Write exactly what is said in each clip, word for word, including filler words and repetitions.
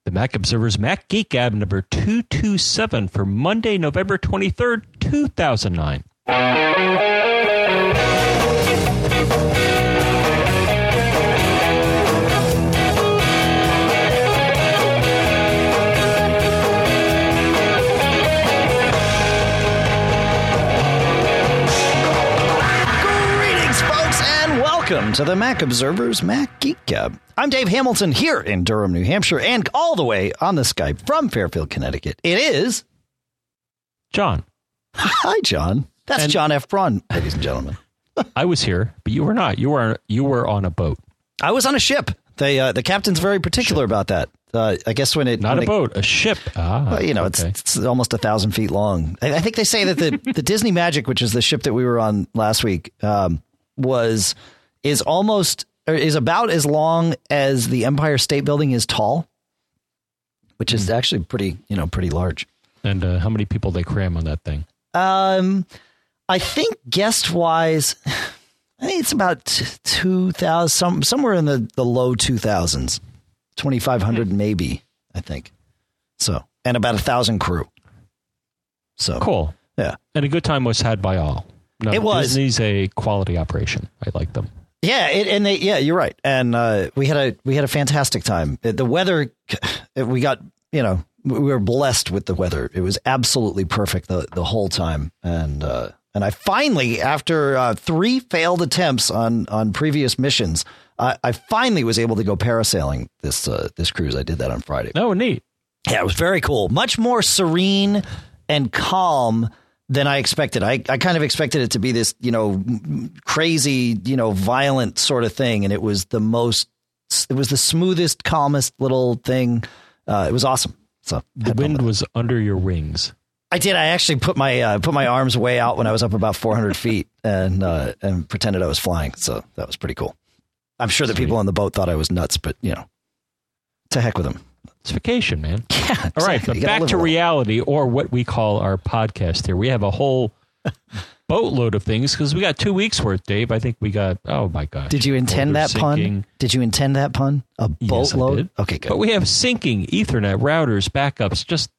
The Mac Observer's Mac Geek Gab number two twenty-seven for Monday, November twenty-third, two thousand nine. Welcome to the Mac Observer's Mac Geek Gab. I'm Dave Hamilton here in Durham, New Hampshire, and all the way on the Skype from Fairfield, Connecticut. It is John. Hi, John. That's and John F. Braun, ladies and gentlemen. I was here, but you were not. You were you were on a boat. I was on a ship. They, uh, the captain's very particular ship. about that. Uh, I guess when it not when a it, boat, a ship. Ah, well, you know, okay. it's, it's almost a thousand feet long. I, I think they say that the the Disney Magic, which is the ship that we were on last week, um, was. is almost or is about as long as the Empire State Building is tall, which is actually pretty, you know, pretty large. And uh, how many people they cram on that thing? Um, I think guest wise, I think it's about two thousand, some somewhere in the, the low two thousands, twenty-five hundred maybe, I think. So, and about a thousand crew. So cool. Yeah. And a good time was had by all. No, it was. Disney's a quality operation. I like them. Yeah, it, and they, yeah, you're right. And uh, we had a we had a fantastic time. The weather, we got, you know, we were blessed with the weather. It was absolutely perfect the, the whole time. And uh, and I finally, after uh, three failed attempts on on previous missions, uh, I finally was able to go parasailing this uh, this cruise. I did that on Friday. Oh, neat. Yeah, it was very cool. Much more serene and calm than I expected. I, I kind of expected it to be this, you know, crazy, you know, violent sort of thing. And it was the most, it was the smoothest, calmest little thing. Uh, it was awesome. So the wind was under your wings. I did. I actually put my, uh, put my arms way out when I was up about four hundred feet and, uh, and pretended I was flying. So that was pretty cool. I'm sure that Sweet. people on the boat thought I was nuts, but you know, to heck with them. It's vacation, man. Yeah, exactly. All right, but back to reality, or what we call our podcast here. We have a whole boatload of things because we got two weeks worth, Dave. I think we got, oh my gosh. Did you intend that sinking. pun? Did you intend that pun? A boatload? Yes, okay, good. But we have syncing, Ethernet, routers, backups. Just,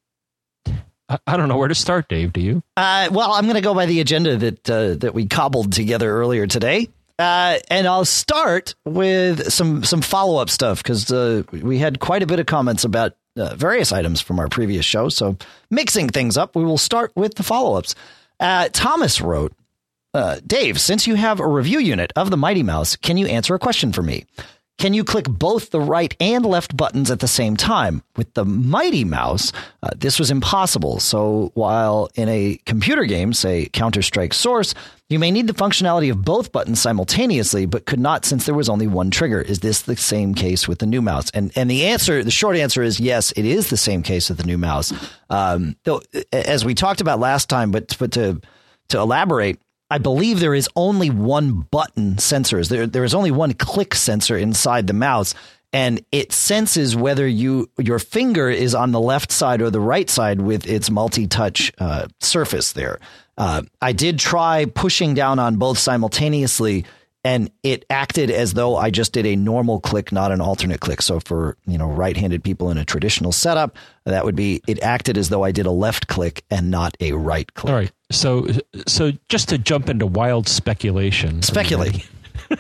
I, I don't know where to start, Dave. Do you? Uh, well, I'm going to go by the agenda that uh, that we cobbled together earlier today. Uh, and I'll start with some some follow up stuff because uh, we had quite a bit of comments about uh, various items from our previous show. So mixing things up, we will start with the follow ups. Uh, Thomas wrote, uh, Dave, since you have a review unit of the Mighty Mouse, can you answer a question for me? Can you click both the right and left buttons at the same time? With the Mighty Mouse, uh, this was impossible. So while in a computer game, say Counter-Strike Source, you may need the functionality of both buttons simultaneously, but could not since there was only one trigger. Is this the same case with the new mouse? And and the answer, the short answer is yes, it is the same case with the new mouse. Um, though, as we talked about last time, but but to to elaborate, I believe there is only one button sensors. There, there is only one click sensor inside the mouse, and it senses whether you your finger is on the left side or the right side with its multi-touch uh, surface there. Uh, I did try pushing down on both simultaneously, and it acted as though I just did a normal click, not an alternate click. So for, you know, right-handed people in a traditional setup, that would be, it acted as though I did a left click and not a right click. All right. So, so just to jump into wild speculation. Speculate.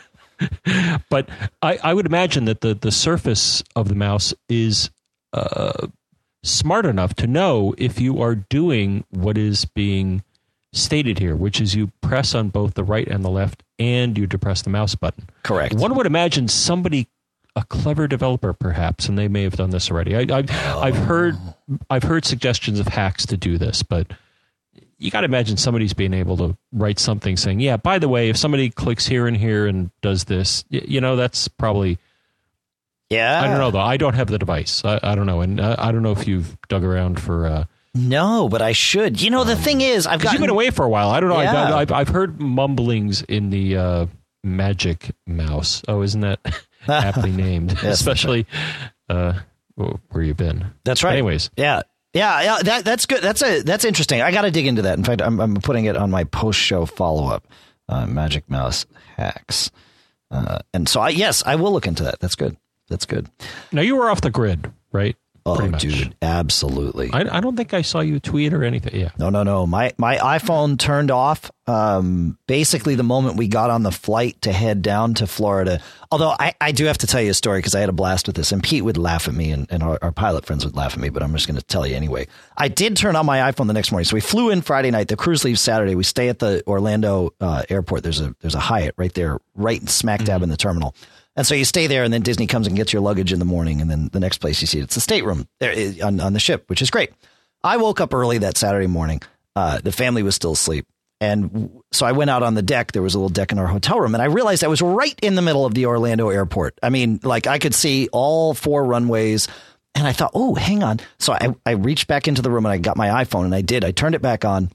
But I, I would imagine that the, the surface of the mouse is uh, smart enough to know if you are doing what is being stated here, which is you press on both the right and the left and you depress the mouse button. Correct. One would imagine somebody, a clever developer perhaps, and they may have done this already. I, I've, oh. I've heard I've heard suggestions of hacks to do this, but you got to imagine somebody's being able to write something saying, yeah, by the way, if somebody clicks here and here and does this, you know, that's probably... Yeah. I don't know, though. I don't have the device. I, I don't know. And uh, I don't know if you've dug around for... Uh, No, but I should. You know, the thing is, I've got you've been away for a while. I don't know. Yeah. I've, I've, I've heard mumblings in the uh, Magic Mouse. Oh, isn't that aptly named? Yes, Especially uh, where you've been. That's right. But anyways, yeah, yeah, yeah. That that's good. That's a that's interesting. I got to dig into that. In fact, I'm I'm putting it on my post show follow up. Uh, Magic Mouse hacks, uh, and so I yes, I will look into that. That's good. That's good. Now you were off the grid, right? Oh, dude, absolutely. I, I don't think I saw you tweet or anything. Yeah. No, no, no. My my iPhone turned off um, basically the moment we got on the flight to head down to Florida. Although I, I do have to tell you a story because I had a blast with this. And Pete would laugh at me and, and our, our pilot friends would laugh at me. But I'm just going to tell you anyway. I did turn on my iPhone the next morning. So we flew in Friday night. The cruise leaves Saturday. We stay at the Orlando uh, airport. There's a there's a Hyatt right there, right smack dab mm-hmm. in the terminal. And so you stay there, and then Disney comes and gets your luggage in the morning, and then the next place you see it, it's the stateroom there on, on the ship, which is great. I woke up early that Saturday morning. Uh, the family was still asleep. And so I went out on the deck. There was a little deck in our hotel room, and I realized I was right in the middle of the Orlando airport. I mean, like I could see all four runways, and I thought, oh, hang on. So I, I reached back into the room, and I got my iPhone, and I did. I turned it back on.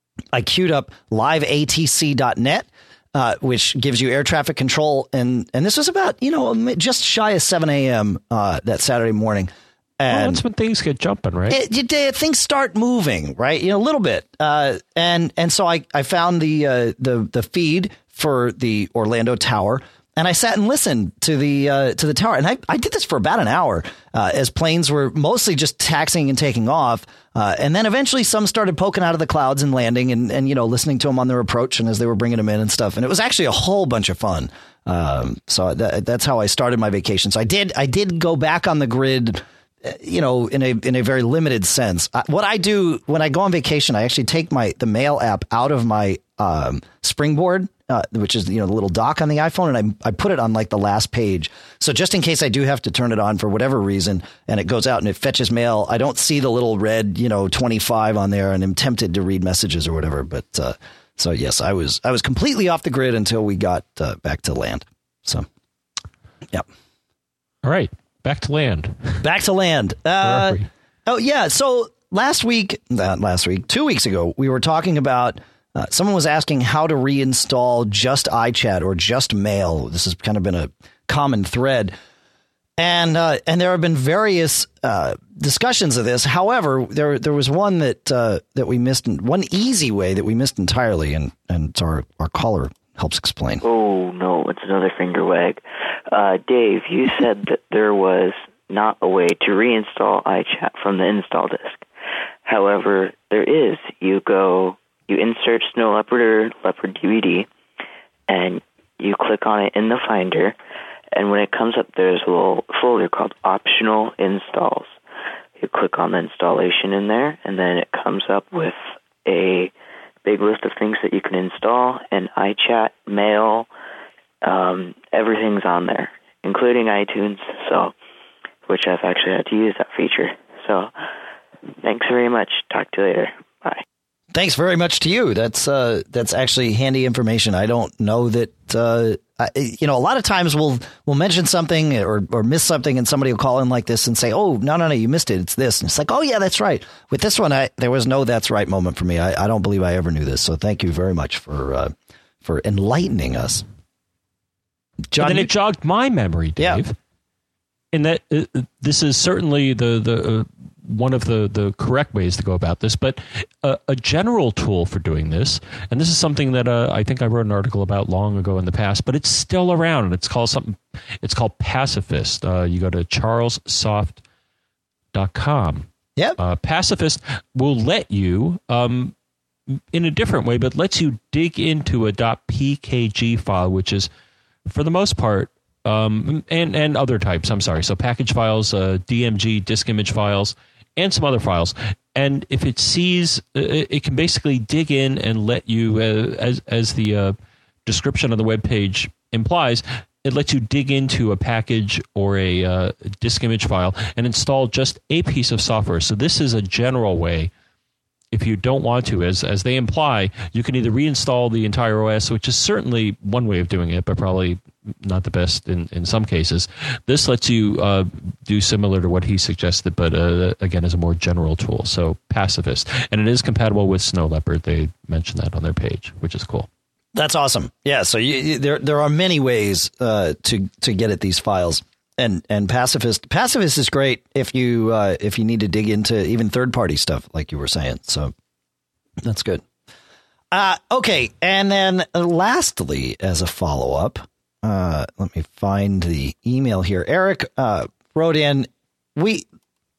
I queued up live A T C dot net. Uh, which gives you air traffic control. And, and this was about, you know, just shy of seven a.m. Uh, that Saturday morning. And well, that's when things get jumping, right? It, it, things start moving, right? You know, a little bit. Uh, and and so I, I found the, uh, the the feed for the Orlando Tower. And I sat and listened to the uh, to the tower. And I, I did this for about an hour uh, as planes were mostly just taxiing and taking off. Uh, and then eventually some started poking out of the clouds and landing and, and, you know, listening to them on their approach and as they were bringing them in and stuff. And it was actually a whole bunch of fun. Um, so that, that's how I started my vacation. So I did I did go back on the grid, you know, in a in a very limited sense. Uh, what I do when I go on vacation, I actually take my the Mail app out of my um, Springboard. Uh, which is, you know, the little dock on the iPhone. And I I put it on like the last page. So just in case I do have to turn it on for whatever reason and it goes out and it fetches mail, I don't see the little red, you know, twenty-five on there and I'm tempted to read messages or whatever. But uh, so, yes, I was I was completely off the grid until we got uh, back to land. So, yeah. All right. Back to land. Back to land. Uh, oh, yeah. So last week, not last week, two weeks ago, we were talking about Uh, someone was asking how to reinstall just iChat or just Mail. This has kind of been a common thread. And uh, and there have been various uh, discussions of this. However, there there was one that uh, that we missed, one easy way that we missed entirely. And, and our, our caller helps explain. Oh, no, it's another finger wag. Uh, Dave, you said that there was not a way to reinstall iChat from the install disk. However, there is. You go... You insert Snow Leopard or Leopard D V D, and you click on it in the Finder, and when it comes up, there's a little folder called Optional Installs. You click on the installation in there, and then it comes up with a big list of things that you can install, and iChat, Mail, um, everything's on there, including iTunes, so which I've actually had to use that feature. So thanks very much. Talk to you later. Bye. Thanks very much to you. That's uh, that's actually handy information. I don't know that, uh, I, you know, a lot of times we'll we'll mention something or, or miss something and somebody will call in like this and say, oh, no, no, no, you missed it. It's this. And it's like, oh, yeah, that's right. With this one, I, there was no that's right moment for me. I, I don't believe I ever knew this. So thank you very much for uh, for enlightening us. John, and then it jogged my memory, Dave. Yeah. And that uh, this is certainly the the uh, one of the, the correct ways to go about this, but uh, a general tool for doing this, and this is something that uh, I think I wrote an article about long ago in the past, but it's still around, and it's called something. It's called Pacifist. Uh, you go to charles soft dot com. Yep. Uh, Pacifist will let you, um, in a different way, but lets you dig into a .pkg file, which is, for the most part, um, and and other types. I'm sorry. So package files, uh, D M G, disk image files, and some other files. And if it sees, uh, it can basically dig in and let you, uh, as as the uh, description of the web page implies, it lets you dig into a package or a uh, disk image file and install just a piece of software. So this is a general way. If you don't want to, as as they imply, you can either reinstall the entire O S, which is certainly one way of doing it, but probably not the best in, in some cases. This lets you uh, do similar to what he suggested, but uh, again, as a more general tool. So Pacifist. And it is compatible with Snow Leopard. They mentioned that on their page, which is cool. That's awesome. Yeah, so you, you, there there are many ways uh, to to get at these files. And and Pacifist Pacifist is great if you uh, if you need to dig into even third party stuff, like you were saying. So that's good. Uh, OK, and then lastly, as a follow up, uh, let me find the email here. Eric uh, wrote in. We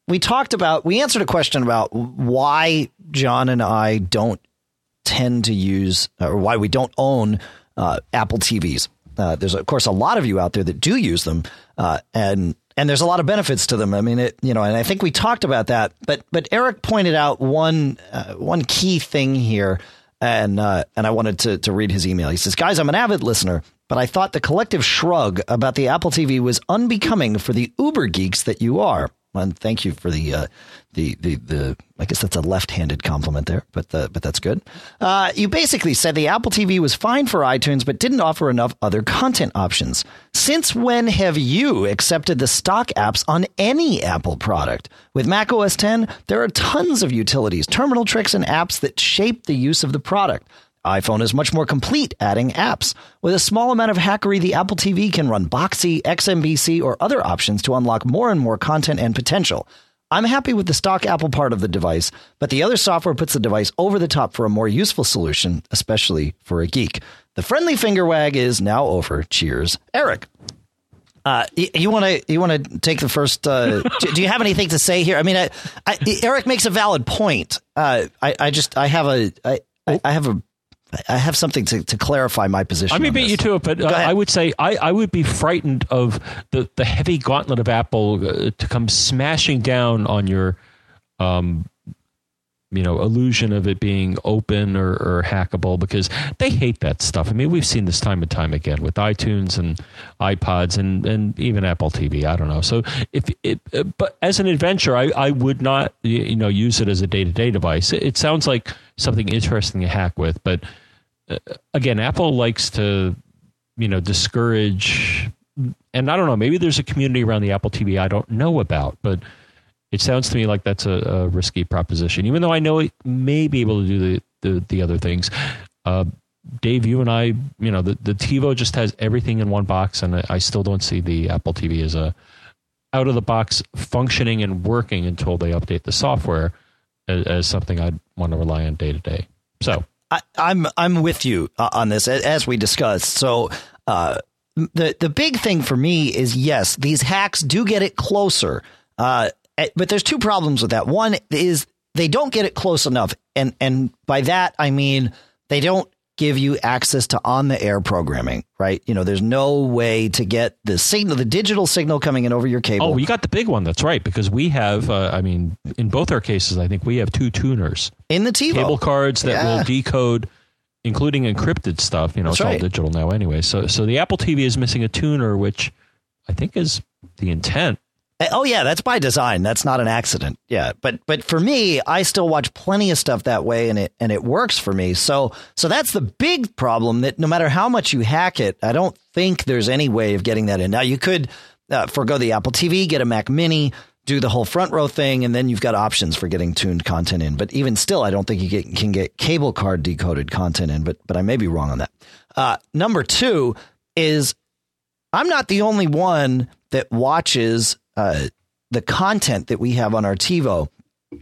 we talked about, we answered a question about why John and I don't tend to use, or why we don't own uh, Apple T Vs. Uh, there's, of course, a lot of you out there that do use them, uh, and and there's a lot of benefits to them. I mean, it, you know, and I think we talked about that. But but Eric pointed out one uh, one key thing here, and uh, and I wanted to to read his email. He says, "Guys, I'm an avid listener, but I thought the collective shrug about the Apple T V was unbecoming for the uber geeks that you are." And thank you for the, uh, the, the, the, I guess that's a left-handed compliment there, but, the, but that's good. Uh, you basically said the Apple T V was fine for iTunes, but didn't offer enough other content options. Since when have you accepted the stock apps on any Apple product? With Mac O S ten, there are tons of utilities, terminal tricks, and apps that shape the use of the product. iPhone is much more complete, adding apps. With a small amount of hackery, the Apple T V can run Boxee, X M B C, or other options to unlock more and more content and potential. I'm happy with the stock Apple part of the device, but the other software puts the device over the top for a more useful solution, especially for a geek. The friendly finger wag is now over. Cheers, Eric. Uh, you want to you want to take the first? Uh, do, do you have anything to say here? I mean, I, I, Eric makes a valid point. Uh, I, I just I have a I, I have a. I have something to, to clarify my position. I may beat you to it, but uh, I would say I, I would be frightened of the, the heavy gauntlet of Apple uh, to come smashing down on your, um, you know, illusion of it being open or, or hackable, because they hate that stuff. I mean, we've seen this time and time again with iTunes and iPods and, and even Apple T V. I don't know. So if it, uh, but as an adventure, I, I would not, you know, use it as a day-to-day device. It, it sounds like something interesting to hack with, but uh, again, Apple likes to, you know, discourage, and I don't know, maybe there's a community around the Apple T V I don't know about, but it sounds to me like that's a, a risky proposition, even though I know it may be able to do the, the, the other things. Uh, Dave, you and I, you know, the, the TiVo just has everything in one box, and I, I still don't see the Apple T V as a out of the box functioning and working until they update the software as, as something I'd want to rely on day to day. So I, I'm I'm with you uh, on this, as we discussed. So uh, the the big thing for me is, yes, these hacks do get it closer. Uh, but there's two problems with that. One is they don't get it close enough. And and by that, I mean, they don't give you access to on the air programming, right? You know, there's no way to get the signal, the digital signal coming in over your cable. Oh, you got the big one. That's right. Because we have, uh, I mean, in both our cases, I think we have two tuners in the TiVo cable cards that yeah. will decode, including encrypted stuff. You know, That's it's right. all digital now anyway. So, so the Apple T V is missing a tuner, which I think is the intent. Oh, yeah, that's by design. That's not an accident. Yeah. But but for me, I still watch plenty of stuff that way, and it and it works for me. So so that's the big problem, that no matter how much you hack it, I don't think there's any way of getting that in. Now, you could uh, forego the Apple T V, get a Mac Mini, do the whole front row thing, and then you've got options for getting tuned content in. But even still, I don't think you get, can get cable card decoded content in. But but I may be wrong on that. Uh, number two is I'm not the only one that watches Uh, the content that we have on our TiVo.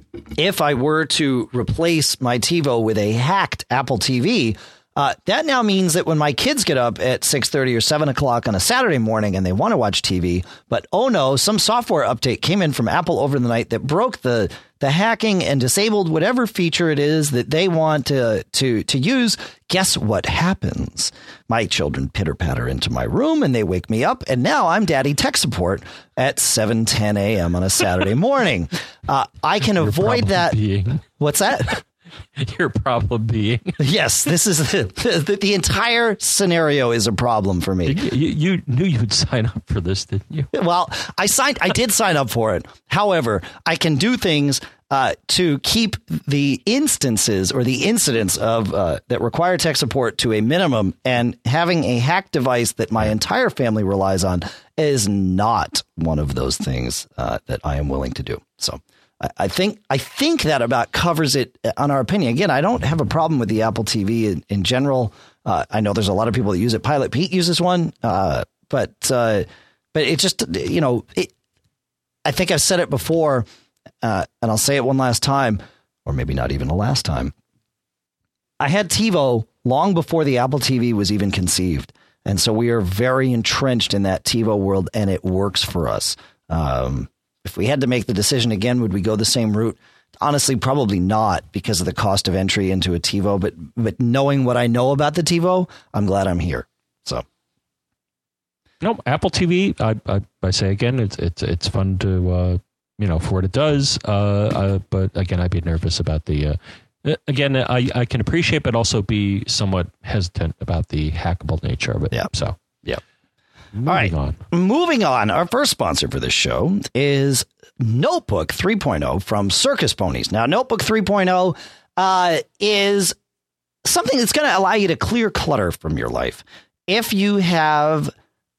If I were to replace my TiVo with a hacked Apple T V, uh, that now means that when my kids get up at six thirty or seven o'clock on a Saturday morning and they want to watch T V, but oh no, some software update came in from Apple over the night that broke the the hacking and disabled whatever feature it is that they want to to to use. Guess what happens? My children pitter patter into my room and they wake me up, and now I'm daddy tech support at seven ten a.m. on a Saturday morning. Uh, I can Your avoid that. Being. What's that? Your problem being. Yes, this is the, the, the entire scenario is a problem for me. You, you, you knew you'd sign up for this, didn't you? Well, I signed. I did sign up for it. However, I can do things uh, to keep the instances or the incidents of uh, that require tech support to a minimum. And having a hacked device that my entire family relies on is not one of those things uh, that I am willing to do. So. I think I think that about covers it on our opinion. Again, I don't have a problem with the Apple T V in, in general. Uh, I know there's a lot of people that use it. Pilot Pete uses one, uh, but uh, but it just, you know, it, I think I've said it before, uh, and I'll say it one last time, or maybe not even a last time. I had TiVo long before the Apple T V was even conceived, and so we are very entrenched in that TiVo world, and it works for us. Um, if we had to make the decision again, would we go the same route? Honestly, probably not because of the cost of entry into a TiVo. But but knowing what I know about the TiVo, I'm glad I'm here. So. No, Apple T V, I, I, I say again, it's it's it's fun to, uh, you know, for what it does. Uh, uh, but again, I'd be nervous about the, uh, again, I, I can appreciate, but also be somewhat hesitant about the hackable nature of it. Yeah. So, yeah. Moving All right. on. Moving on. Our first sponsor for this show is Notebook three point oh from Circus Ponies. Now, Notebook three point oh uh, is something that's going to allow you to clear clutter from your life. If you have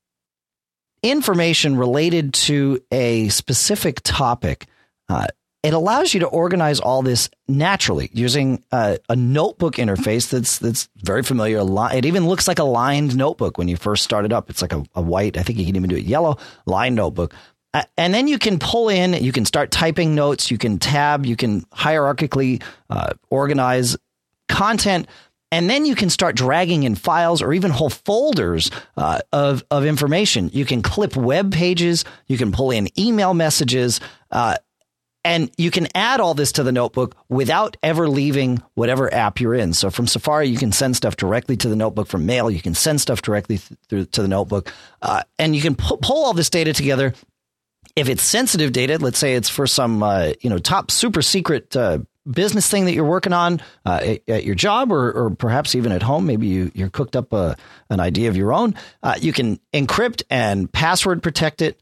information related to a specific topic, uh, it allows you to organize all this naturally using uh, a notebook interface that's that's very familiar. It even looks like a lined notebook when you first start it up. It's like a, a white, I think you can even do it yellow, lined notebook. Uh, and then you can pull in, you can start typing notes, you can tab, you can hierarchically uh, organize content. And then you can start dragging in files or even whole folders uh, of, of information. You can clip web pages. You can pull in email messages. Uh, and you can add all this to the notebook without ever leaving whatever app you're in. So from Safari, you can send stuff directly to the notebook. From Mail, you can send stuff directly th- through to the notebook. Uh, and you can pu- pull all this data together. If it's sensitive data, let's say it's for some uh, you know top super secret uh business thing that you're working on uh, at, at your job or, or perhaps even at home. Maybe you, you're cooked up a, an idea of your own. Uh, you can encrypt and password protect it.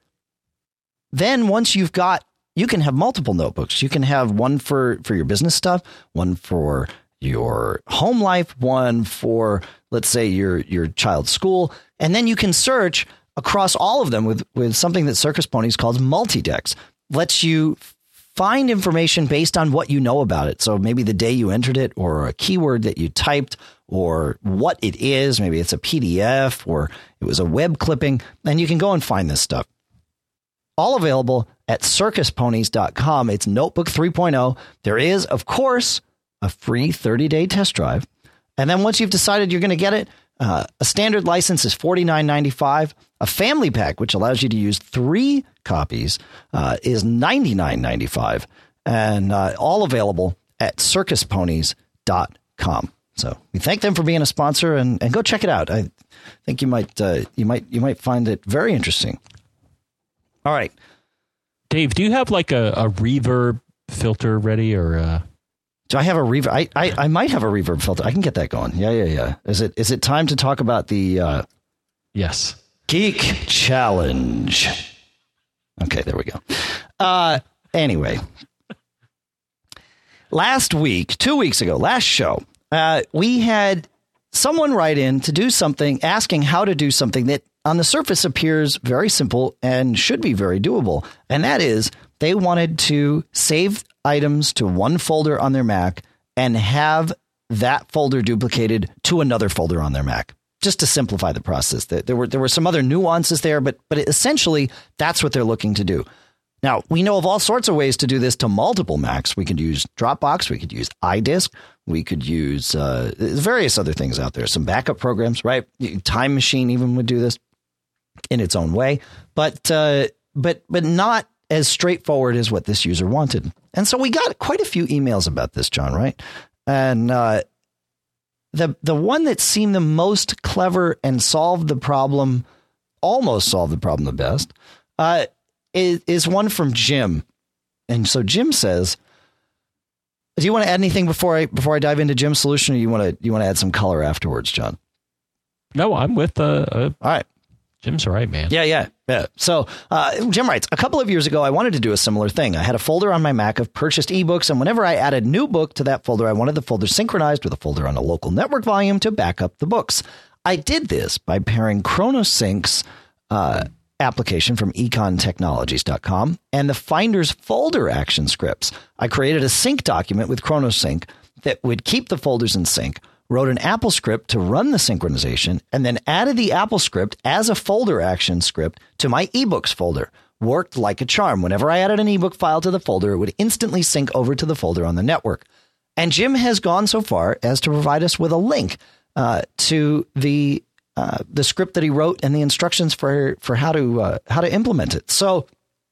Then once you've got, you can have multiple notebooks. You can have one for, for your business stuff, one for your home life, one for, let's say, your, your child's school. And then you can search across all of them with, with something that Circus Ponies calls Multidex. Lets you find information based on what you know about it. So maybe the day you entered it or a keyword that you typed or what it is. Maybe it's a P D F or it was a web clipping. And you can go and find this stuff. All available at circus ponies dot com. It's Notebook three point oh. There is, of course, a free thirty-day test drive. And then once you've decided you're going to get it, uh, a standard license is forty-nine ninety-five. A family pack, which allows you to use three copies, uh, is ninety-nine ninety-five, and uh, all available at circus ponies dot com. So we thank them for being a sponsor, and, and go check it out. I think you might uh, you might you might find it very interesting. All right, Dave, do you have like a, a reverb filter ready, or uh... do I have a reverb? I, I I might have a reverb filter. I can get that going. Yeah, yeah, yeah. Is it is it time to talk about the? Uh, yes. Geek Challenge. Okay, there we go. Uh, anyway, last week, two weeks ago, last show, uh, we had someone write in to do something, asking how to do something that on the surface appears very simple and should be very doable. And that is they wanted to save items to one folder on their Mac and have that folder duplicated to another folder on their Mac. Just to simplify the process. There were there were some other nuances there, but but essentially that's what they're looking to do. Now, we know of all sorts of ways to do this to multiple Macs. We could use Dropbox. We could use iDisk. We could use uh, various other things out there. Some backup programs, right? Time Machine even would do this in its own way, but uh, but but not as straightforward as what this user wanted. And so we got quite a few emails about this, John, right? And uh, The the one that seemed the most clever and solved the problem, almost solved the problem the best, uh, is, is one from Jim. And so Jim says, do you want to add anything before I before I dive into Jim's solution, or you want to you want to add some color afterwards, John? No, I'm with uh, uh all right. Jim's all right, man. Yeah, yeah, yeah. So uh, Jim writes, a couple of years ago, I wanted to do a similar thing. I had a folder on my Mac of purchased ebooks, and whenever I added a new book to that folder, I wanted the folder synchronized with a folder on a local network volume to back up the books. I did this by pairing ChronoSync's uh, application from econ technologies dot com and the Finder's folder action scripts. I created a sync document with ChronoSync that would keep the folders in sync, wrote an Apple script to run the synchronization, and then added the Apple script as a folder action script to my ebooks folder. Worked like a charm. Whenever I added an ebook file to the folder, it would instantly sync over to the folder on the network. And Jim has gone so far as to provide us with a link uh, to the uh, the script that he wrote and the instructions for for how to uh, how to implement it. So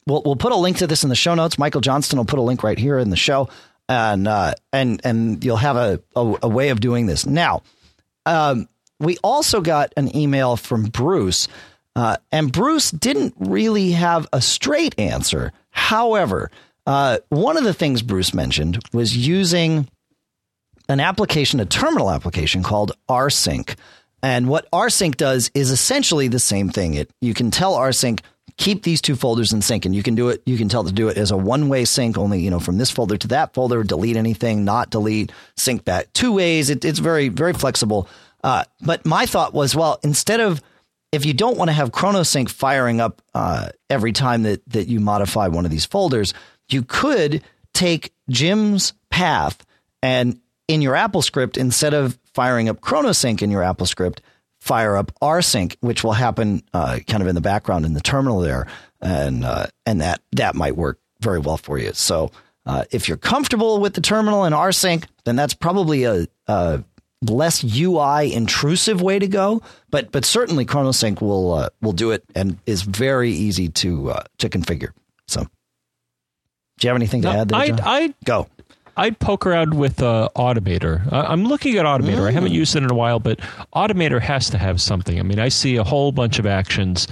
we'll we'll put a link to this in the show notes. Michael Johnston will put a link right here in the show, and uh, and and you'll have a, a a way of doing this. Now, um, we also got an email from Bruce, uh, and Bruce didn't really have a straight answer. However, uh, one of the things Bruce mentioned was using an application, a terminal application called rsync. And what rsync does is essentially the same thing. It you can tell rsync, keep these two folders in sync, and you can do it. You can tell it to do it as a one-way sync, only, you know, from this folder to that folder, delete anything, not delete, sync back two ways. It, it's very, very flexible. Uh, but my thought was, well, instead of, if you don't want to have ChronoSync firing up uh, every time that, that you modify one of these folders, you could take Jim's path and in your Apple script, instead of firing up ChronoSync in your Apple script, fire up rsync, which will happen uh, kind of in the background in the terminal there. And uh, and that that might work very well for you. So uh, if you're comfortable with the terminal and rsync, then that's probably a, a less U I intrusive way to go. But but certainly ChronoSync will uh, will do it and is very easy to uh, to configure. So do you have anything to no, add there, John? I I go. I'd poke around with uh, Automator. Uh, I'm looking at Automator. Mm. I haven't used it in a while, but Automator has to have something. I mean, I see a whole bunch of actions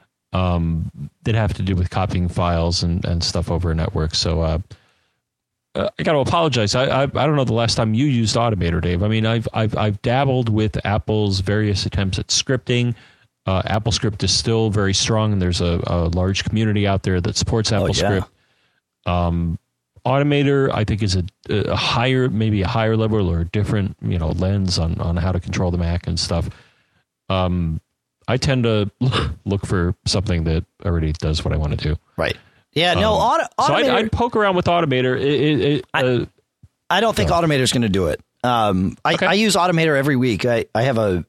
um, that have to do with copying files and, and stuff over a network. So uh, uh, I got to apologize. I, I I don't know the last time you used Automator, Dave. I mean, I've I've I've dabbled with Apple's various attempts at scripting. Uh, AppleScript is still very strong, and there's a, a large community out there that supports AppleScript. Oh, yeah. Um, Automator, I think, is a, a higher, maybe a higher level or a different, you know, lens on, on how to control the Mac and stuff. Um, I tend to look for something that already does what I want to do. Right. Yeah. No. Um, auto, Automator, so I'd, I'd poke around with Automator. It, it, it, I, uh, I don't think Automator is going to do it. Um, I, okay. I use Automator every week. I, I have a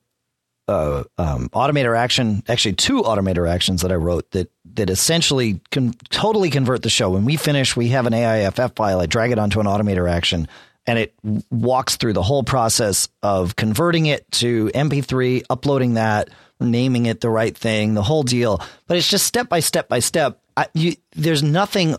uh, um, Automator action, actually two Automator actions that I wrote that that essentially can totally convert the show. When we finish, we have an A I F F file. I drag it onto an Automator action, and it walks through the whole process of converting it to M P three, uploading that, naming it the right thing, the whole deal. But it's just step by step by step. I, you, there's nothing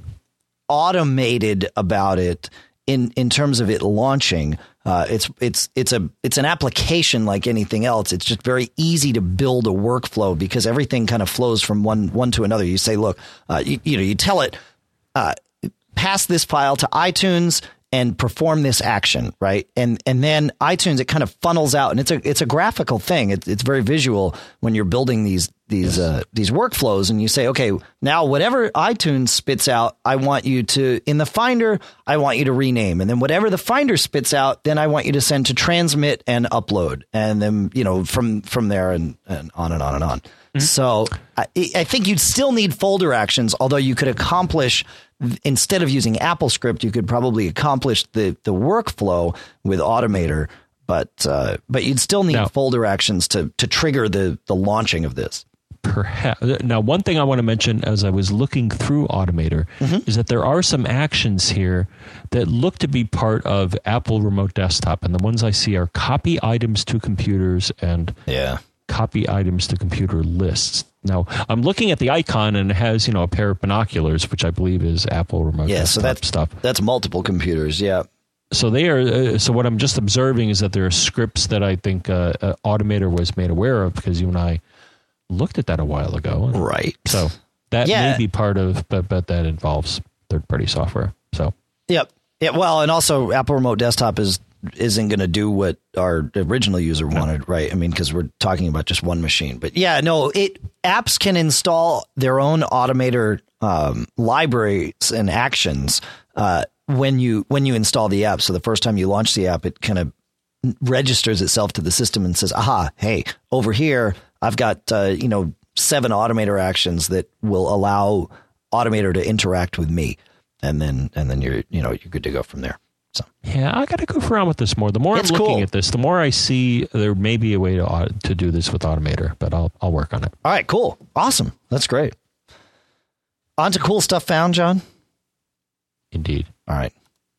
automated about it in in terms of it launching. Uh, it's it's it's a it's an application like anything else. It's just very easy to build a workflow because everything kind of flows from one one to another. You say, look, uh, you, you know, you tell it, uh, pass this file to iTunes and perform this action, right? And and then iTunes, it kind of funnels out, and it's a it's a graphical thing. It's it's very visual when you're building these these yes. uh, these workflows, and you say, okay, now whatever iTunes spits out, I want you to in the Finder, I want you to rename, and then whatever the Finder spits out, then I want you to send to transmit and upload, and then you know from from there and, and on and on and on. Mm-hmm. So I, I think you'd still need folder actions, although you could accomplish. Instead of using AppleScript, you could probably accomplish the, the workflow with Automator, but uh, but you'd still need now, folder actions to to trigger the the launching of this. Perhaps. Now, one thing I want to mention as I was looking through Automator mm-hmm. is that there are some actions here that look to be part of Apple Remote Desktop, and the ones I see are copy items to computers and yeah. copy items to computer lists. Now, I'm looking at the icon, and it has, you know, a pair of binoculars, which I believe is Apple Remote yeah, Desktop so that's, stuff. That's multiple computers, yeah. So they are. Uh, so what I'm just observing is that there are scripts that I think uh, uh, Automator was made aware of because you and I looked at that a while ago. Right. So that yeah. may be part of, but but that involves third-party software. So. Yep. Yeah. Well, and also Apple Remote Desktop is. isn't going to do what our original user wanted, right? I mean, because we're talking about just one machine. But yeah, no, it apps can install their own Automator um, libraries and actions uh, when you when you install the app. So the first time you launch the app, it kind of registers itself to the system and says, "Aha, hey, over here, I've got uh, you know seven Automator actions that will allow Automator to interact with me," and then and then you're you know you're good to go from there. So. Yeah, I got to goof around with this more. The more it's I'm looking cool. at this, the more I see there may be a way to to do this with Automator, but I'll I'll work on it. All right, cool. Awesome. That's great. On to cool stuff found, John. Indeed. All right.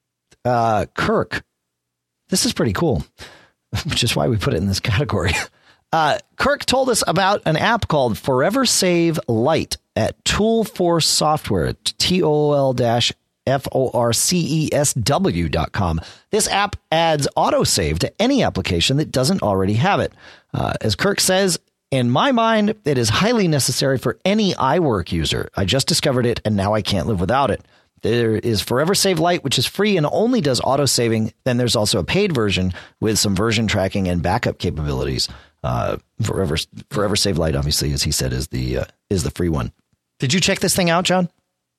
Uh, Kirk. This is pretty cool, which is why we put it in this category. Uh, Kirk told us about an app called Forever Save Lite at Tool Force Software, T O L F O R C E S W dot com. This app adds autosave to any application that doesn't already have it. Uh, as Kirk says, in my mind, it is highly necessary for any iWork user. I just discovered it, and now I can't live without it. There is Forever Save Lite, which is free and only does auto-saving. Then there's also a paid version with some version tracking and backup capabilities. Uh, Forever Forever Save Lite, obviously, as he said, is the uh, is the free one. Did you check this thing out, John?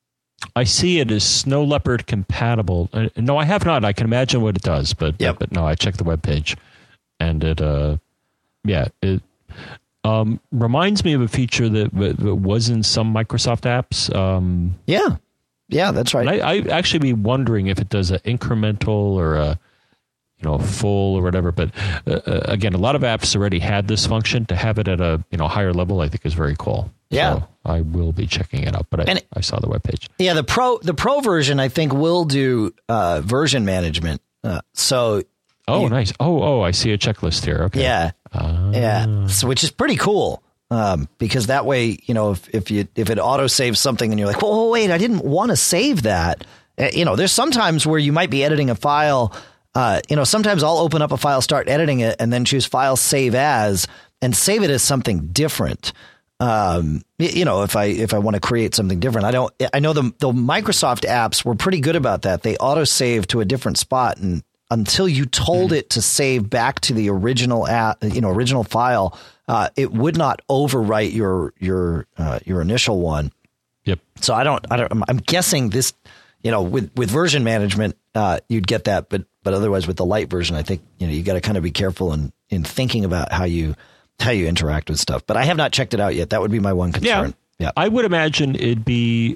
I see it as Snow Leopard compatible. Uh, no, I have not. I can imagine what it does, but yep. but no, I checked the webpage, and it, uh, yeah, it um, reminds me of a feature that, that was in some Microsoft apps. Um, yeah. Yeah, that's right. I, I actually be wondering if it does an incremental or a, you know, full or whatever. But uh, again, a lot of apps already had this function. To have it at a you know higher level, I think is very cool. Yeah, so I will be checking it out. But I, it, I saw the webpage. Yeah, the pro the pro version I think will do uh, version management. Uh, so oh, you, nice. Oh, oh, I see a checklist here. Okay. Yeah, uh, yeah. So which is pretty cool. Um, because that way, you know, if, if you if it auto saves something and you're like, oh, wait, I didn't want to save that. Uh, you know, there's sometimes where you might be editing a file. Uh, you know, sometimes I'll open up a file, start editing it, and then choose File Save As and save it as something different. Um, you know, if I if I want to create something different, I don't. I know the the Microsoft apps were pretty good about that. They auto save to a different spot, and until you told mm-hmm. it to save back to the original app, you know, original file. Uh, it would not overwrite your your uh, your initial one. Yep. So I don't I don't I'm guessing this, you know, with, with version management, uh, you'd get that, but but otherwise with the light version, I think you know you got to kind of be careful in, in thinking about how you how you interact with stuff. But I have not checked it out yet. That would be my one concern. Yeah. yeah. I would imagine it'd be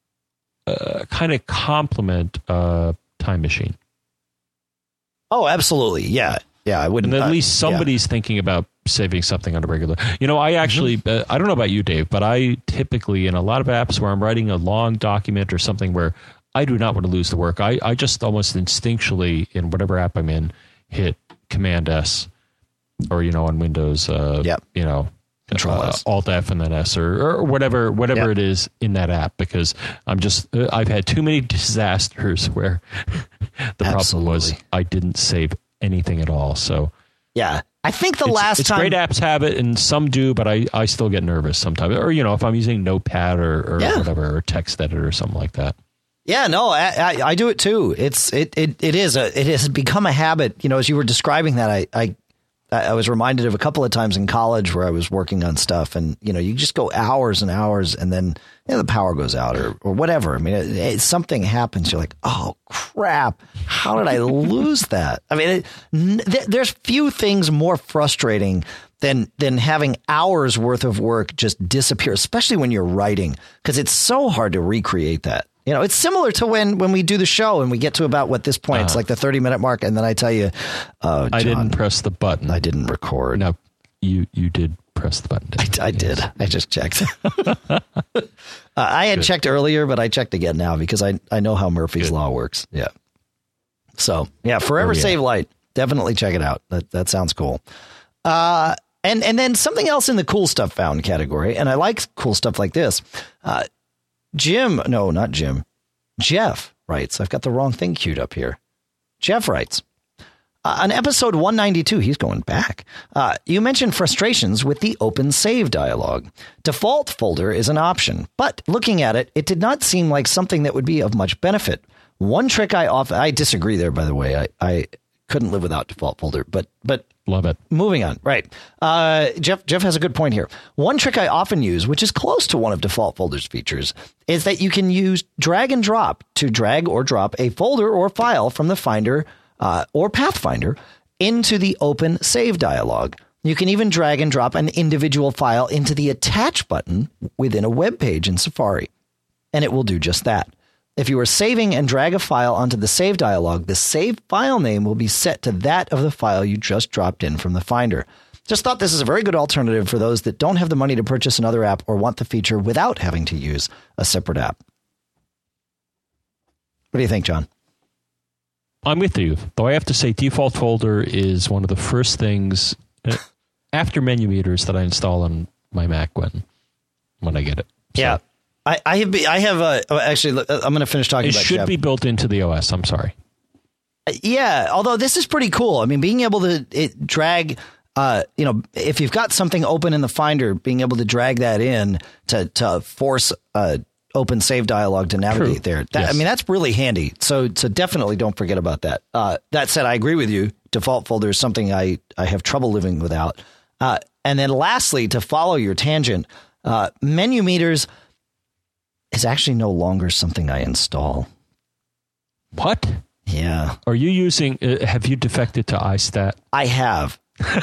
uh, kind of complement uh, Time Machine. Oh, absolutely. Yeah. Yeah. I wouldn't. And at uh, least somebody's yeah. thinking about saving something on a regular. You know, I actually, mm-hmm. uh, I don't know about you, Dave, but I typically, in a lot of apps where I'm writing a long document or something where I do not want to lose the work, I, I just almost instinctually, in whatever app I'm in, hit Command S, or, you know, on Windows, uh, yep. you know, Control uh, S. Alt F and then S, or, or whatever, whatever yep. it is in that app, because I'm just, uh, I've had too many disasters where the Absolutely. problem was I didn't save anything at all. So, yeah. I think the it's, last it's time great apps have it, and some do, but I, I still get nervous sometimes. Or, you know, if I'm using Notepad or, or yeah. whatever, or text editor or something like that. Yeah, no, I, I, I do it too. It's it, it it is a it has become a habit. You know, as you were describing that, I I I was reminded of a couple of times in college where I was working on stuff, and you know, you just go hours and hours, and then you know, the power goes out or or whatever. I mean, it, it, something happens. You're like, oh crap, how did I lose that? I mean, it, n- th- there's few things more frustrating than than having hours worth of work just disappear, especially when you're writing, because it's so hard to recreate that. You know, it's similar to when, when we do the show and we get to about what this point, uh, it's like the thirty minute mark. And then I tell you, uh, John, I didn't press the button. I didn't record. No, you, you did press the button. I, I yes. did. I just checked. uh, I had Good. checked earlier, but I checked again now because I, I know how Murphy's Good. Law works. Yeah. So yeah, Forever Save Lite. Definitely check it out. That, that sounds cool. Uh, and, and then something else in the cool stuff found category. And I like cool stuff like this. Uh, Jim, no, not Jim. Jeff writes, I've got the wrong thing queued up here. Jeff writes, uh, on episode one ninety-two, he's going back. Uh, you mentioned frustrations with the open save dialog. Default folder is an option, but looking at it, it did not seem like something that would be of much benefit. One trick I often, I disagree there, by the way. I, I couldn't live without default folder, but, but love it. Moving on. Right. Uh, Jeff, Jeff has a good point here. One trick I often use, which is close to one of default folders features, is that you can use drag and drop to drag or drop a folder or file from the Finder uh, or Pathfinder into the open save dialog. You can even drag and drop an individual file into the attach button within a web page in Safari, and it will do just that. If you are saving and drag a file onto the save dialog, the save file name will be set to that of the file you just dropped in from the Finder. Just thought this is a very good alternative for those that don't have the money to purchase another app or want the feature without having to use a separate app. What do you think, John? I'm with you, though I have to say default folder is one of the first things uh, after menu meters that I install on my Mac when when I get it. So. Yeah. I, I have I have a oh, actually I'm going to finish talking It about should Jeff. be built into the O S. I'm sorry. Yeah, although this is pretty cool. I mean, being able to it, drag, uh, you know, if you've got something open in the Finder, being able to drag that in to to force uh, open save dialog to navigate True. there. That, Yes. I mean, that's really handy. So so definitely don't forget about that. Uh, that said, I agree with you. Default folder is something I, I have trouble living without. Uh, and then lastly, to follow your tangent, uh, menu meters is actually no longer something I install. What? Yeah. Are you using, uh, have you defected to iStat? I have.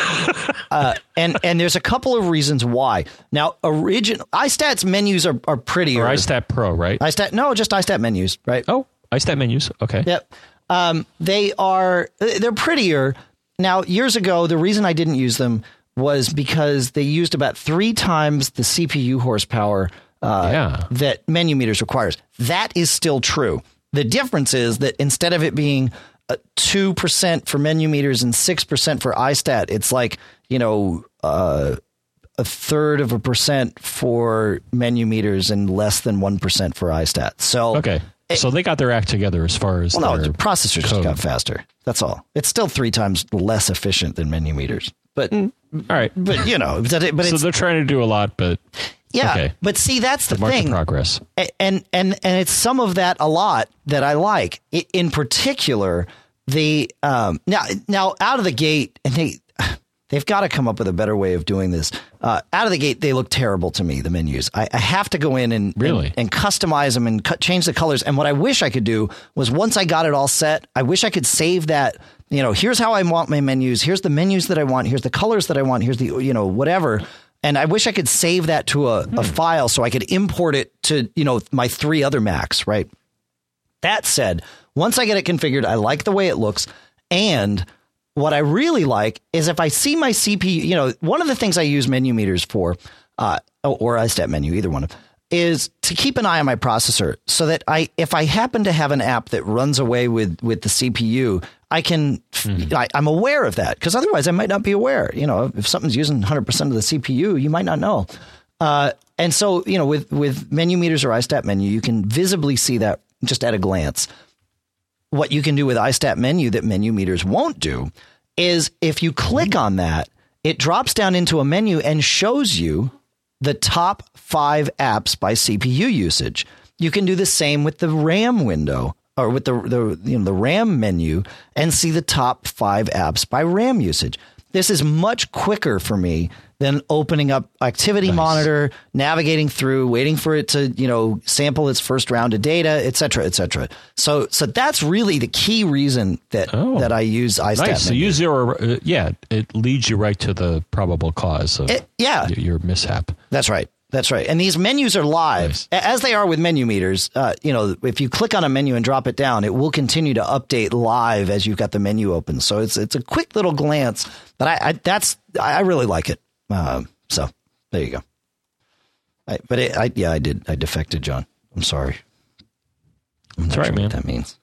uh, and and there's a couple of reasons why. Now, origin iStat's menus are, are prettier. Or iStat Pro, right? iStat, no, just iStat menus, right? Oh, iStat menus. Okay. Yep. Um, they are, they're prettier. Now, years ago, the reason I didn't use them was because they used about three times the C P U horsepower uh, Yeah. that menu meters requires. That is still true. The difference is that instead of it being uh, two percent for menu meters and six percent for iStat, it's like, you know, uh, a third of a percent for menu meters and less than one percent for iStat. So, Okay. So they got their act together as far as well, no, their the processor just code. got faster. That's all. It's still three times less efficient than menu meters. But, All right. but you know, but, it- but So it's, they're trying to do a lot, but yeah, okay. but see, that's the mark of thing. progress. A- And, and, and it's some of that a lot that I like. I- In particular, the, um, now, now out of the gate, and they, they've got to come up with a better way of doing this. Uh, out of the gate, they look terrible to me, the menus. I, I have to go in and, Really? and, and customize them and cut, change the colors. And what I wish I could do was once I got it all set, I wish I could save that, you know, here's how I want my menus. Here's the menus that I want. Here's the colors that I want. Here's the, you know, whatever. And I wish I could save that to a, a file so I could import it to, you know, my three other Macs, right? That said, once I get it configured, I like the way it looks. And what I really like is if I see my C P U, you know, one of the things I use menu meters for, uh, or iStat menu, either one of them, is to keep an eye on my processor so that I, if I happen to have an app that runs away with, with the C P U, I can, mm-hmm. I, I'm aware of that because otherwise I might not be aware. You know, if something's using one hundred percent of the C P U, you might not know. Uh, and so, you know, with, with menu meters or iStat menu, you can visibly see that just at a glance. What you can do with iStat menu that menu meters won't do is if you click on that, it drops down into a menu and shows you the top five apps by C P U usage. You can do the same with the RAM window or with the, the, you know, the RAM menu and see the top five apps by RAM usage. This is much quicker for me than opening up Activity Nice. Monitor, navigating through, waiting for it to, you know, sample its first round of data, et cetera, et cetera. So, so that's really the key reason that, Oh. that I use iStat. Nice. So menu. you zero, uh, yeah, it leads you right to the probable cause of It- yeah. y- your mishap. That's right. That's right. And these menus are live, Nice. as they are with menu meters. Uh, you know, if you click on a menu and drop it down, it will continue to update live as you've got the menu open. So it's it's a quick little glance, but I, I that's I really like it. Um, so there you go. I, but it, I yeah, I did. I defected, John. I'm sorry. I'm That's not right, sure man. What that means.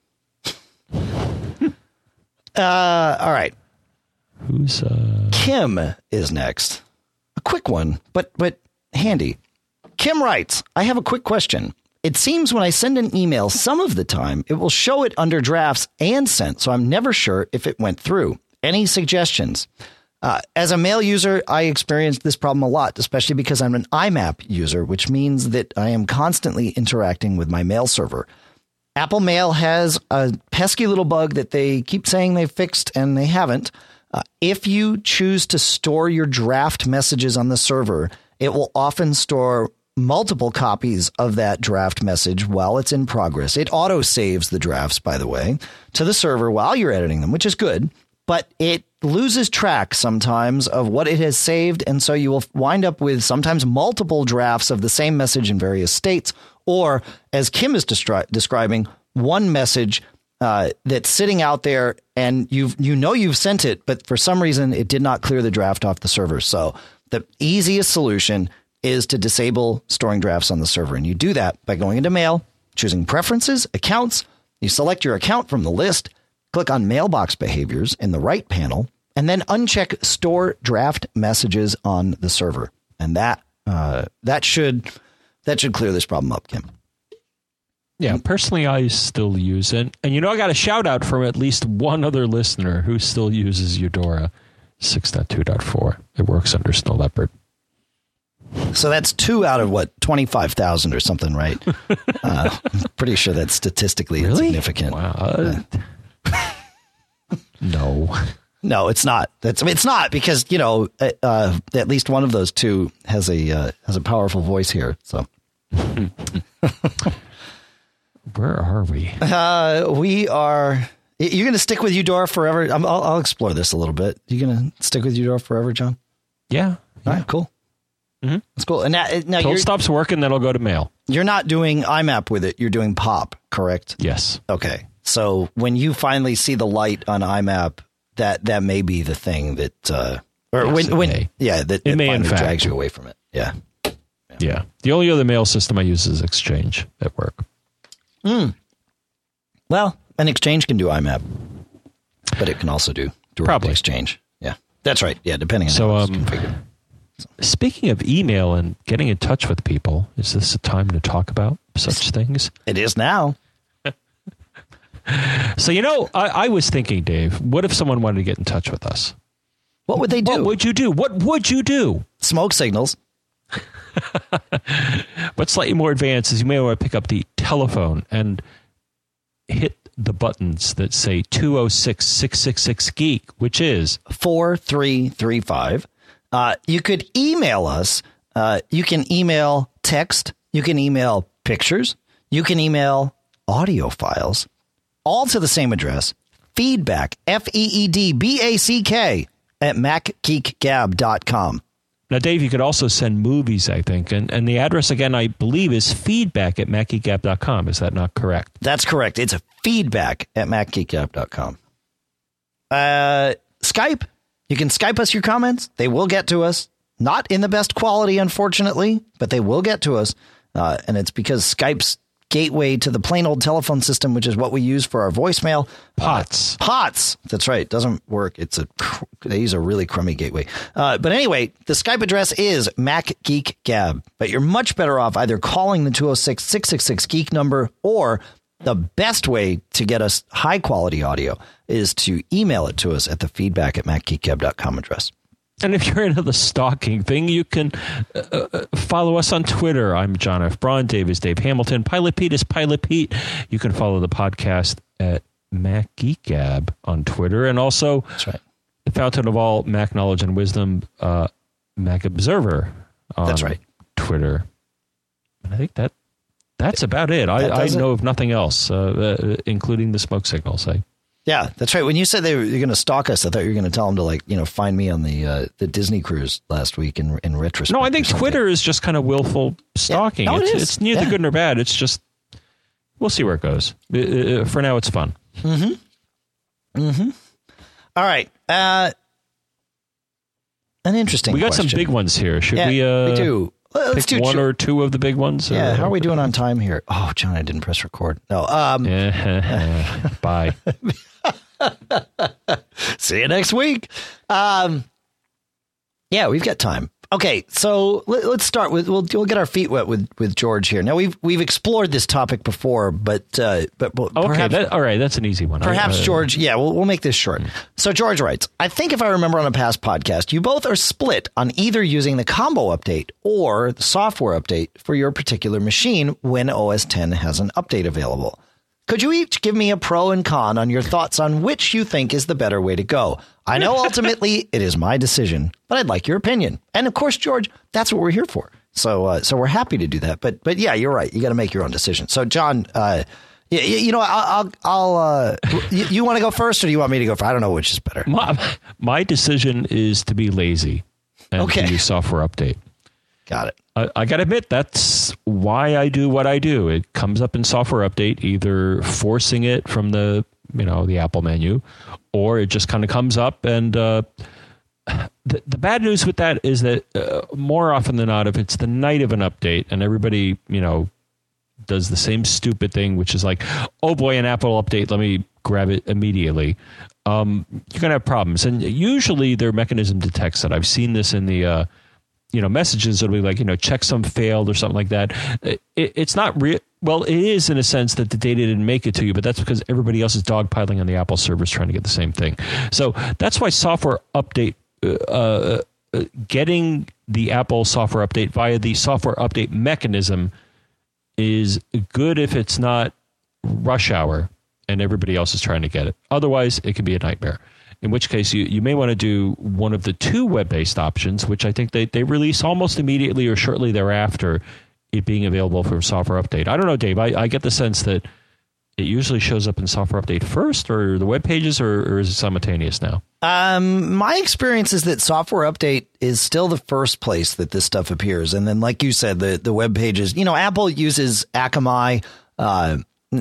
uh, all right. Who's uh Kim is next. A quick one, but but handy. Kim writes, I have a quick question. It seems when I send an email, some of the time it will show it under drafts and sent, so I'm never sure if it went through. Any suggestions? Uh, as a mail user, I experienced this problem a lot, especially because I'm an I MAP user, which means that I am constantly interacting with my mail server. Apple Mail has a pesky little bug that they keep saying they've fixed and they haven't. Uh, if you choose to store your draft messages on the server, it will often store multiple copies of that draft message while it's in progress. It auto saves the drafts, by the way, to the server while you're editing them, which is good, but it loses track sometimes of what it has saved. And so you will wind up with sometimes multiple drafts of the same message in various states, or as Kim is destri- describing, one message uh, that's sitting out there and you've, you know, you've sent it, but for some reason it did not clear the draft off the server. So the easiest solution is to disable storing drafts on the server. And you do that by going into Mail, choosing Preferences, Accounts. You select your account from the list, click on Mailbox Behaviors in the right panel, and then uncheck Store Draft Messages on the server. And that uh, that should that should clear this problem up, Kim. Yeah, personally, I still use it. And, you know, I got a shout out from at least one other listener who still uses Eudora six point two point four. It works under Snow Leopard. So that's two out of what, twenty-five thousand or something, right? uh, I'm pretty sure that's statistically Really? insignificant. Wow. Uh, no. No, it's not. That's it's not because, you know, uh, at least one of those two has a uh, has a powerful voice here. So where are we? Uh, we are. You're going to stick with Eudora forever. I'm, I'll, I'll explore this a little bit. You going to stick with Eudora forever, John? Yeah. All right, cool. Mm-hmm. That's cool. And now, now Until you're, it stops working, then I'll go to mail. You're not doing I MAP with it. You're doing POP, correct? Yes. Okay. So when you finally see the light on I MAP, that that may be the thing that, uh, or Yes, when when may. yeah, that, It that may, in finally fact. drags you away from it. Yeah. Yeah. yeah. The only other mail system I use is Exchange at work. Hmm. Well, an Exchange can do I MAP, but it can also do direct Probably. Exchange. Yeah, that's right. Yeah, depending on So, how it's um, configured. Speaking of email and getting in touch with people, is this a time to talk about such things? It is now. So, you know, I, I was thinking, Dave, what if someone wanted to get in touch with us? What would they do? What would you do? What would you do? Smoke signals. But slightly more advanced is you may want to pick up the telephone and hit the buttons that say two oh six, six six six, geek, which is four three three five. Uh, you could email us. Uh, you can email text. You can email pictures. You can email audio files, all to the same address. Feedback, F E E D B A C K, at mac geek gab dot com. Now, Dave, you could also send movies, I think. And, and the address, again, I believe is feedback at mac geek gab dot com. Is that not correct? That's correct. It's a feedback at mac geek gab dot com. Uh, Skype. You can Skype us your comments. They will get to us. Not in the best quality, unfortunately, but they will get to us. Uh, and it's because Skype's gateway to the plain old telephone system, which is what we use for our voicemail. POTS. Uh, POTS. That's right. It doesn't work. It's a, they use a really crummy gateway. Uh, but anyway, the Skype address is MacGeekGab, but you're much better off either calling the two oh six, six six six, geek number, or the best way to get us high quality audio is to email it to us at the feedback at mac geek gab dot com address. And if you're into the stalking thing, you can uh, follow us on Twitter. I'm John F. Braun. Dave is Dave Hamilton. Pilot Pete is Pilot Pete. You can follow the podcast at Mac Geek Gab on Twitter. And also, That's right. the fountain of all Mac knowledge and wisdom, uh, Mac Observer on That's right. Twitter. And I think that that's about it. I, I know of nothing else, uh, uh, including the smoke signals. I, Yeah, that's right. When you said they were you're going to stalk us, I thought you were going to tell them to, like, you know, find me on the uh, the Disney cruise last week in in retrospect. no, I think or something. Twitter is just kind of willful stalking. Yeah. No, it it's, is. it's neither Yeah. good nor bad. It's just, we'll see where it goes. Uh, uh, for now, it's fun. Mm-hmm. Mm-hmm. All right. Uh, an interesting We got question. some big ones here. Should yeah, we, uh, we do. Let's pick do one cho- or two of the big ones? Yeah, or- how are we doing on time here? Oh, John, I didn't press record. No. Um, Yeah. Bye. See you next week. Um, yeah, we've got time. Okay, so let, let's start with we'll we'll get our feet wet with, with George here. Now we've we've explored this topic before, but uh, but, but Okay, perhaps, that, all right. That's an easy one. perhaps I- uh, George. Yeah, we'll we'll make this short. So George writes, I think if I remember on a past podcast, you both are split on either using the combo update or the software update for your particular machine when O S ten has an update available. Could you each give me a pro and con on your thoughts on which you think is the better way to go? I know ultimately it is my decision, but I'd like your opinion. And of course, George, that's what we're here for. So, uh, so we're happy to do that. But, but yeah, you're right. You got to make your own decision. So, John, uh, you, you know, I'll, I'll, I'll uh, you, you want to go first, or do you want me to go first? I don't know which is better. My, my decision is to be lazy and Okay. to use software update. Got it. I, I got to admit, that's why I do what I do. It comes up in software update, either forcing it from the, you know, the Apple menu, or it just kind of comes up. And uh, the, the bad news with that is that uh, more often than not, if it's the night of an update and everybody, you know, does the same stupid thing, which is like, oh boy, an Apple update, let me grab it immediately. Um, you're going to have problems. And usually their mechanism detects that. I've seen this in the, uh, you know, messages that'll be like, you know, checksum failed or something like that. It, it's not real. Well, it is in a sense that the data didn't make it to you, but that's because everybody else is dogpiling on the Apple servers trying to get the same thing. So that's why software update, uh, uh, getting the Apple software update via the software update mechanism is good if it's not rush hour and everybody else is trying to get it. Otherwise, it can be a nightmare. In which case, you, you may want to do one of the two web-based options, which I think they, they release almost immediately or shortly thereafter, it being available for software update. I don't know, Dave. I, I get the sense that it usually shows up in software update first, or the web pages, or, or is it simultaneous now? Um, my experience is that software update is still the first place that this stuff appears. And then, like you said, the, the web pages, you know, Apple uses Akamai, uh,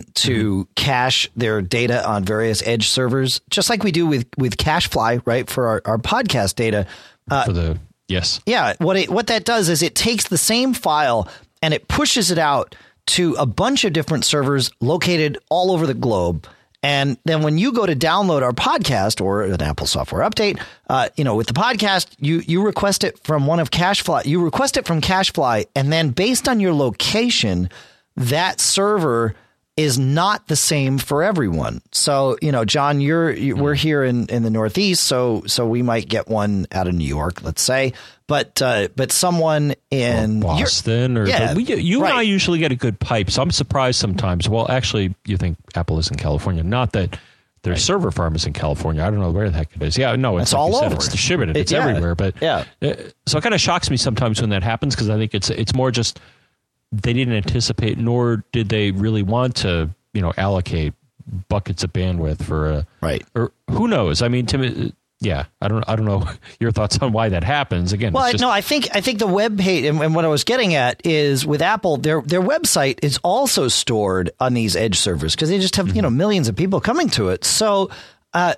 to cache their data on various edge servers, just like we do with, with CacheFly, right? For our, our podcast data. Uh, for the, yes. Yeah. What it, what that does is it takes the same file and it pushes it out to a bunch of different servers located all over the globe. And then when you go to download our podcast or an Apple software update, uh, you know, with the podcast, you, you request it from one of CacheFly. You request it from CacheFly, and then based on your location, that server is not the same for everyone. So, you know, John, you're, you, we're here in, in the Northeast, so so we might get one out of New York, let's say, but uh, but someone in or Boston, or yeah, we, you right. and I usually get a good pipe. So I'm surprised sometimes. Well, actually, you think Apple is in California, not that their right. server farm is in California. I don't know where the heck it is. Yeah, no, it's, it's like all you said, over. It's distributed. It, it's yeah, everywhere. But yeah, uh, so it kind of shocks me sometimes when that happens, because I think it's it's more just they didn't anticipate, nor did they really want to, you know, allocate buckets of bandwidth for a right. Or who knows? I mean, Tim, yeah, I don't, I don't know your thoughts on why that happens. Again, well, it's just, no, I think I think the web page, and, and what I was getting at is with Apple, their their website is also stored on these edge servers because they just have mm-hmm. you know millions of people coming to it. So uh,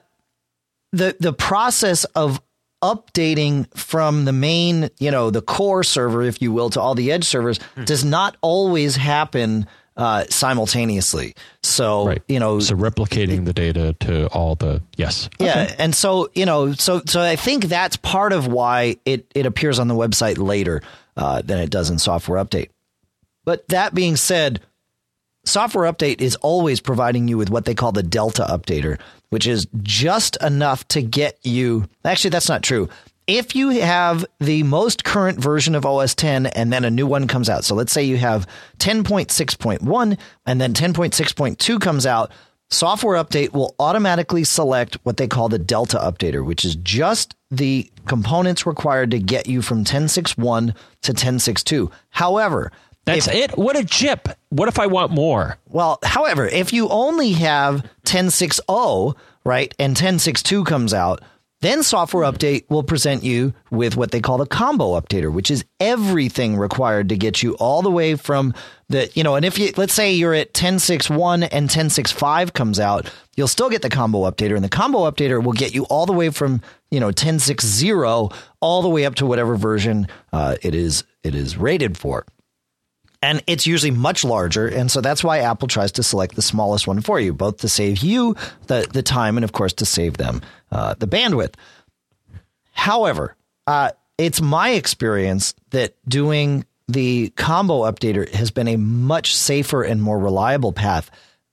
the the process of updating from the main, you know, the core server, if you will, to all the edge servers mm-hmm. does not always happen uh, simultaneously. So, right. you know, so replicating the data to all the, yes. Yeah. Okay. And so, you know, so, so I think that's part of why it, it appears on the website later uh, than it does in software update. But that being said, software update is always providing you with what they call the Delta updater, which is just enough to get you. Actually, that's not true. If you have the most current version of O S ten and then a new one comes out, so let's say you have ten point six point one and then ten point six point two comes out, software update will automatically select what they call the Delta updater, which is just the components required to get you from ten point six point one to ten point six point two. However, that's if, it. What a jip. What if I want more? Well, however, if you only have ten point six point oh, right, and ten point six point two comes out, then software update will present you with what they call the combo updater, which is everything required to get you all the way from the, you know, and if you, let's say you're at ten point six point one and ten point six point five comes out, you'll still get the combo updater, and the combo updater will get you all the way from, you know, ten point six point oh all the way up to whatever version uh, it is, it is rated for. And it's usually much larger. And so that's why Apple tries to select the smallest one for you, both to save you the, the time and, of course, to save them uh, the bandwidth. However, uh, it's my experience that doing the combo updater has been a much safer and more reliable path.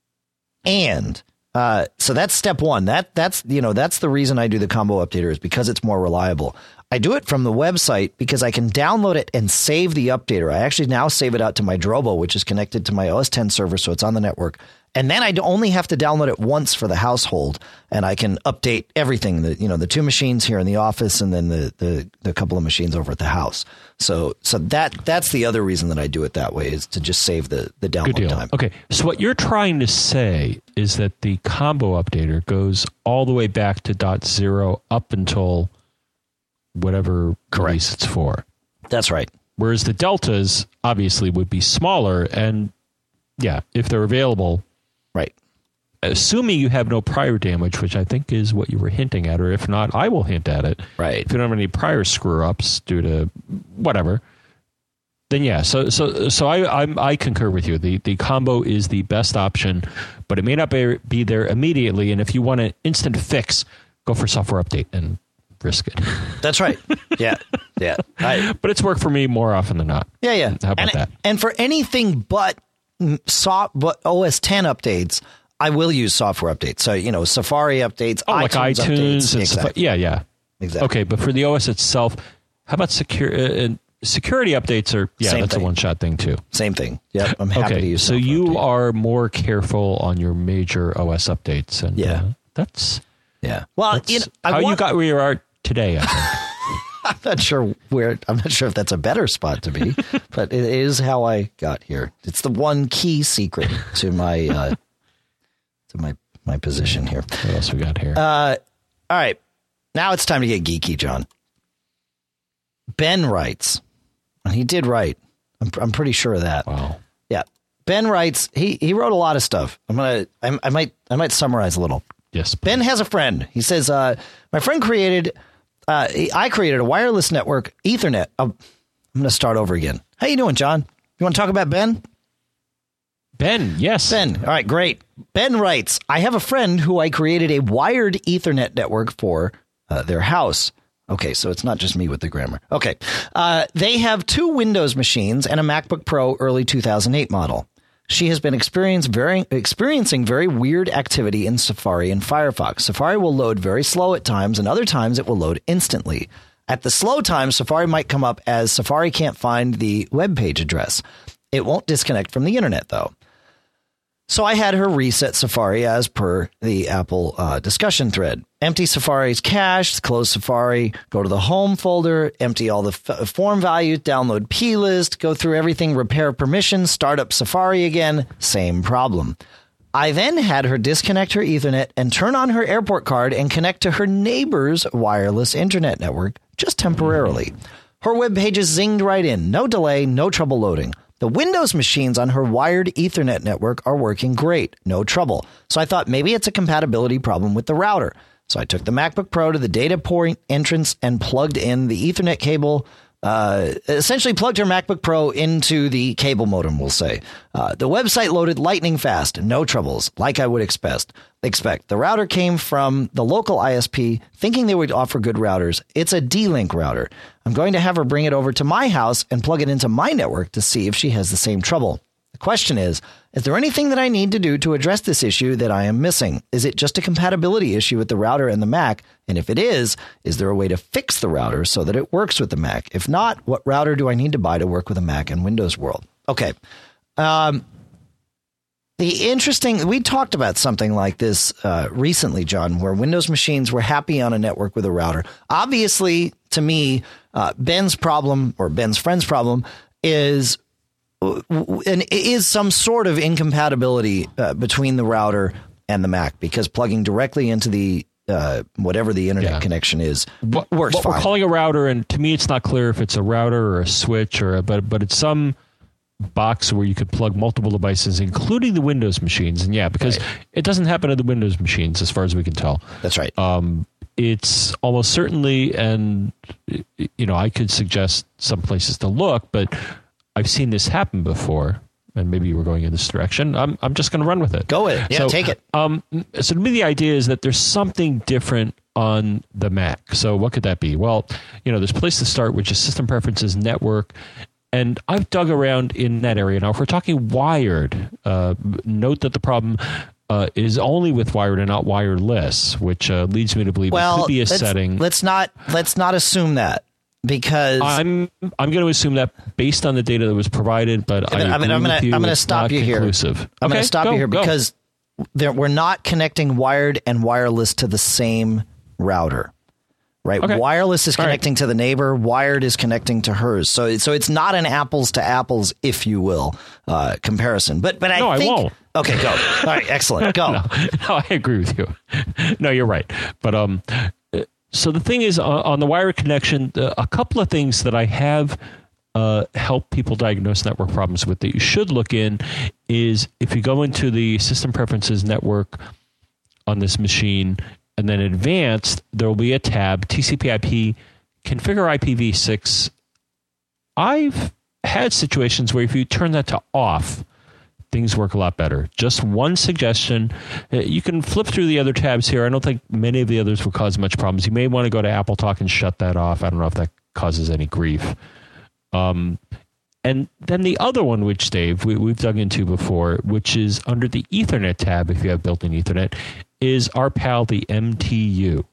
And uh, so that's step one. That that's, you know, that's the reason I do the combo updater, is because it's more reliable. I do it from the website because I can download it and save the updater. I actually now save it out to my Drobo, which is connected to my O S ten server, so it's on the network. And then I only have to download it once for the household, and I can update everything. The you know the two machines here in the office, and then the the, the couple of machines over at the house. So so that that's the other reason that I do it that way, is to just save the the download Good deal. time. Okay, so what you're trying to say is that the combo updater goes all the way back to dot zero up until whatever release it's for. That's right. Whereas the deltas obviously would be smaller, and yeah, if they're available. Right. Assuming you have no prior damage, which I think is what you were hinting at, or if not, I will hint at it. Right. If you don't have any prior screw-ups due to whatever, then yeah. So so so I I'm, I concur with you. The the combo is the best option, but it may not be, be there immediately. And if you want an instant fix, go for software update and risk it. That's right. Yeah, yeah. I, but it's worked for me more often than not. yeah, yeah. How about and, that? And for anything but soft, but O S ten updates, I will use software updates. So, you know, Safari updates, oh, iTunes like iTunes updates. and Exactly. stuff. Yeah, yeah. Exactly. Okay, but for the O S itself, how about secure, uh, security updates? Are yeah, Same that's thing. a one-shot thing too. Same thing. Yep, I'm happy Okay, to use so software you updates. are more careful on your major O S updates, and Yeah. uh, that's, Yeah. Well, that's you know, I how want, you got where you are today. I think. I'm not sure where. I'm not sure if that's a better spot to be, but it is how I got here. It's the one key secret to my uh, to my my position here. What else we got here? Uh, all right, now it's time to get geeky, John. Ben writes, and he did write. I'm I'm pretty sure of that. wow. Yeah, Ben writes. He he wrote a lot of stuff. I'm gonna. I, I might I might summarize a little. Yes. Ben has a friend. He says, uh, my friend created, uh, I created a wireless network, Ethernet. Oh, I'm going to start over again. How you doing, John? You want to talk about Ben? Ben, yes. Ben. All right, great. Ben writes, I have a friend who I created a wired Ethernet network for uh, their house. Okay, so it's not just me with the grammar. Okay. Uh, they have two Windows machines and a MacBook Pro early two thousand eight model. She has been experience very, experiencing very weird activity in Safari and Firefox. Safari will load very slow at times, and other times it will load instantly. At the slow times, Safari might come up as Safari can't find the web page address. It won't disconnect from the internet, though. So I had her reset Safari as per the Apple uh, discussion thread. Empty Safari's cache, close Safari, go to the home folder, empty all the f- form values, download plist, go through everything, repair permissions, start up Safari again, same problem. I then had her disconnect her Ethernet and turn on her airport card and connect to her neighbor's wireless internet network, just temporarily. Her web pages zinged right in, no delay, no trouble loading. The Windows machines on her wired Ethernet network are working great, no trouble. So I thought maybe it's a compatibility problem with the router. So I took the MacBook Pro to the data port entrance and plugged in the Ethernet cable, uh, essentially plugged her MacBook Pro into the cable modem, we'll say. Uh, the website loaded lightning fast, no troubles, like I would expect. Expect. The router came from the local I S P, thinking they would offer good routers. It's a D-Link router. I'm going to have her bring it over to my house and plug it into my network to see if she has the same trouble. The question is, is there anything that I need to do to address this issue that I am missing? Is it just a compatibility issue with the router and the Mac? And if it is, is there a way to fix the router so that it works with the Mac? If not, what router do I need to buy to work with a Mac and Windows world? Okay. Um, the interesting, we talked about something like this uh, recently, John, where Windows machines were happy on a network with a router. Obviously, to me, uh, Ben's problem or Ben's friend's problem is and is some sort of incompatibility uh, between the router and the Mac, because plugging directly into the uh, whatever the internet Yeah. connection is What, works what fine. we're calling a router, and to me, it's not clear if it's a router or a switch, or a, but but it's some box where you could plug multiple devices, including the Windows machines. And yeah, because Right. it doesn't happen to the Windows machines, as far as we can tell. That's right. Um, it's almost certainly, and you know, I could suggest some places to look, but I've seen this happen before, and maybe you were going in this direction. I'm I'm just going to run with it. Go with it. Yeah, So, take it. Um, so to me, the idea is that there's something different on the Mac. So what could that be? Well, you know, there's a place to start, which is System Preferences, Network. And I've dug around in that area. Now, if we're talking wired, uh, note that the problem uh, is only with wired and not wireless, which uh, leads me to believe Well, it could be a let's, setting. let's not let's not assume that, because I'm I'm going to assume that based on the data that was provided, but I I'm agree gonna, I'm gonna, with you, I'm gonna it's stop not you here. conclusive. I'm Okay, going to stop go, you here go. because there, we're not connecting wired and wireless to the same router. Right. Okay. Wireless is All connecting right. to the neighbor. Wired is connecting to hers. So, so it's not an apples to apples, if you will, uh, comparison. But, but I No, I think. won't. Okay, go. All right, excellent. Go. no, no, I agree with you. No, you're right. But um, so the thing is, uh, on the wired connection, uh, a couple of things that I have uh, helped people diagnose network problems with that you should look in is if you go into the System Preferences network on this machine, and then advanced, there will be a tab, T C P I P, configure I P v six. I've had situations where if you turn that to off, things work a lot better. Just one suggestion. Uh, You can flip through the other tabs here. I don't think many of the others will cause much problems. You may want to go to Apple Talk and shut that off. I don't know if that causes any grief. Um, and then the other one, which Dave we, we've dug into before, which is under the Ethernet tab, if you have built-in Ethernet, is our pal the M T U.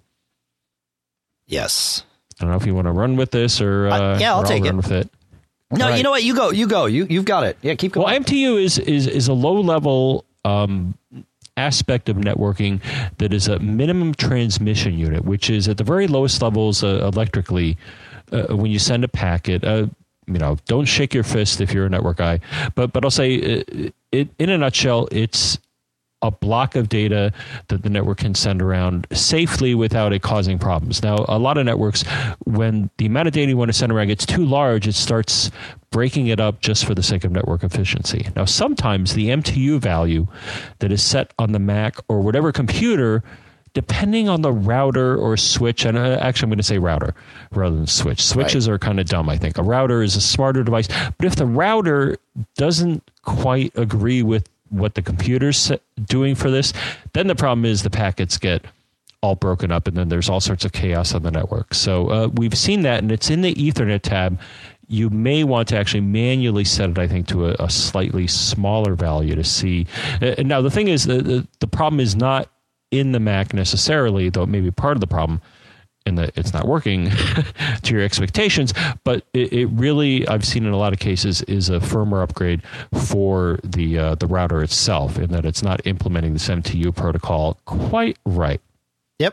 Yes. I don't know if you want to run with this or uh, uh, yeah, I'll or take I'll run it. with it. No, right. You know what? You go. You go. You you've got it. Yeah, keep going. Well, M T U is is is a low level um, aspect of networking that is a minimum transmission unit, which is at the very lowest levels uh, electrically. Uh, when you send a packet, uh, you know, don't shake your fist if you're a network guy. But but I'll say, it, it, in a nutshell, it's a block of data that the network can send around safely without it causing problems. Now, a lot of networks, when the amount of data you want to send around gets too large, it starts breaking it up just for the sake of network efficiency. Now, sometimes the M T U value that is set on the Mac or whatever computer, depending on the router or switch, and actually I'm going to say router rather than switch. Switches right. are kind of dumb, I think. A router is a smarter device. But if the router doesn't quite agree with what the computer's doing for this, then the problem is the packets get all broken up and then there's all sorts of chaos on the network. So uh, we've seen that, and it's in the Ethernet tab. You may want to actually manually set it, I think, to a, a slightly smaller value to see. Uh, now, the thing is, the, the, the problem is not in the Mac necessarily, though it may be part of the problem in that it's not working to your expectations, but it, it really, I've seen in a lot of cases, is a firmware upgrade for the uh, the router itself, in that it's not implementing this M T U protocol quite right. Yep.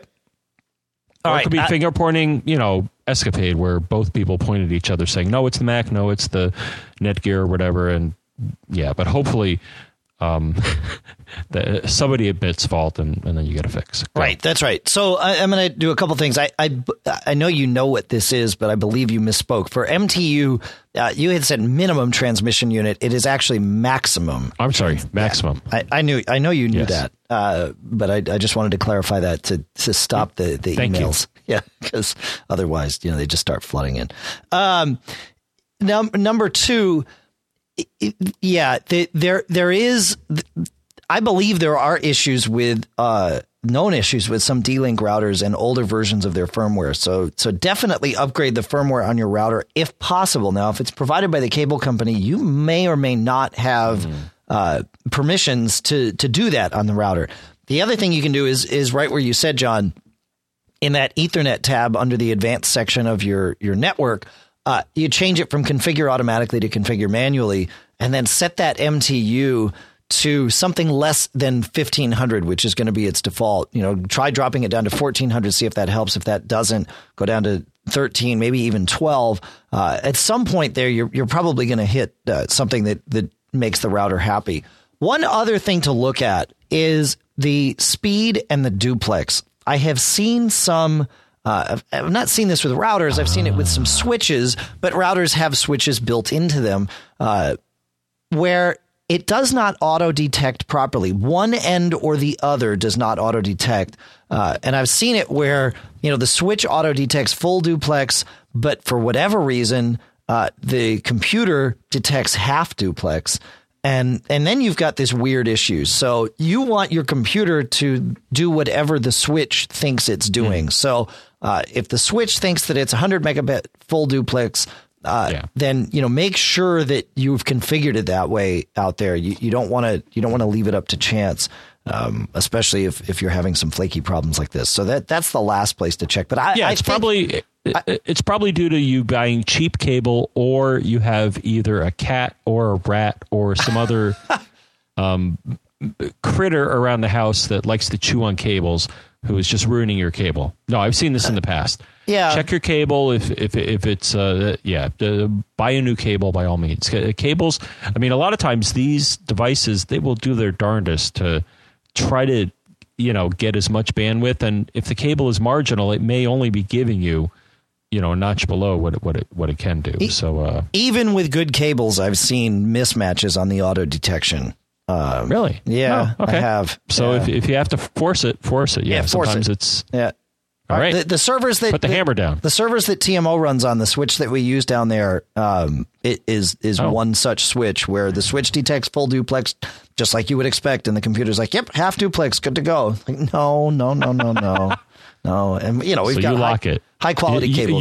All or right. It could be I, finger pointing, you know, escapade where both people point at each other saying, no, it's the Mac, no, it's the Netgear or whatever. And yeah, but hopefully um, the, somebody admits fault and, and then you get a fix. Go. Right. That's right. So I, I'm going to do a couple things. I, I, I know you know what this is, but I believe you misspoke. For M T U, uh, you had said minimum transmission unit. It is actually maximum. I'm sorry, maximum. Yeah. I, I knew. I know you knew yes. that, uh, but I, I just wanted to clarify that to, to stop the, the Thank emails. You. Yeah, because otherwise, you know, they just start flooding in. Um, num- number two. It, yeah, the, there there is. I believe there are issues with uh, known issues with some D-Link routers and older versions of their firmware. So so definitely upgrade the firmware on your router if possible. Now, if it's provided by the cable company, you may or may not have mm. uh, permissions to to do that on the router. The other thing you can do is is right where you said, John, in that Ethernet tab under the advanced section of your your network. Uh, you change it from configure automatically to configure manually, and then set that M T U to something less than fifteen hundred, which is going to be its default. You know, try dropping it down to fourteen hundred, see if that helps. If that doesn't, go down to thirteen, maybe even twelve. Uh, at some point there, you're you're probably going to hit uh, something that, that makes the router happy. One other thing to look at is the speed and the duplex. I have seen some... Uh, I've, I've not seen this with routers. I've seen it with some switches, but routers have switches built into them uh, where it does not auto-detect properly. One end or the other does not auto-detect. Uh, and I've seen it where, you know, the switch auto-detects full duplex, but for whatever reason, uh, the computer detects half duplex. And and then you've got this weird issue. So you want your computer to do whatever the switch thinks it's doing. Mm. So uh, if the switch thinks that it's one hundred megabit full duplex, uh, yeah. then you know make sure that you've configured it that way out there. You you don't want to you don't want to leave it up to chance, um, especially if, if you're having some flaky problems like this. So that that's the last place to check. But I yeah, I it's think, probably. It's probably due to you buying cheap cable, or you have either a cat or a rat or some other um, critter around the house that likes to chew on cables, who is just ruining your cable. No, I've seen this in the past. Yeah. Check your cable. If if if it's uh, yeah, uh, buy a new cable by all means. Cables. I mean, a lot of times these devices, they will do their darndest to try to you know get as much bandwidth, and if the cable is marginal, it may only be giving you. You know, a notch below what it, what it what it can do. So uh, even with good cables, I've seen mismatches on the auto detection. Um, really? Yeah, oh, okay. I have. So yeah. if if you have to force it, force it. Yeah, yeah force sometimes it. it's yeah. All right. The, the servers that put the, the hammer down. The servers that T M O runs on, the switch that we use down there, um, it is is oh. one such switch where the switch detects full duplex, just like you would expect, and the computer's like, "Yep, half duplex, good to go." Like, no, no, no, no, no, no, and you know we've so got you high, lock it. high quality you, cables. You're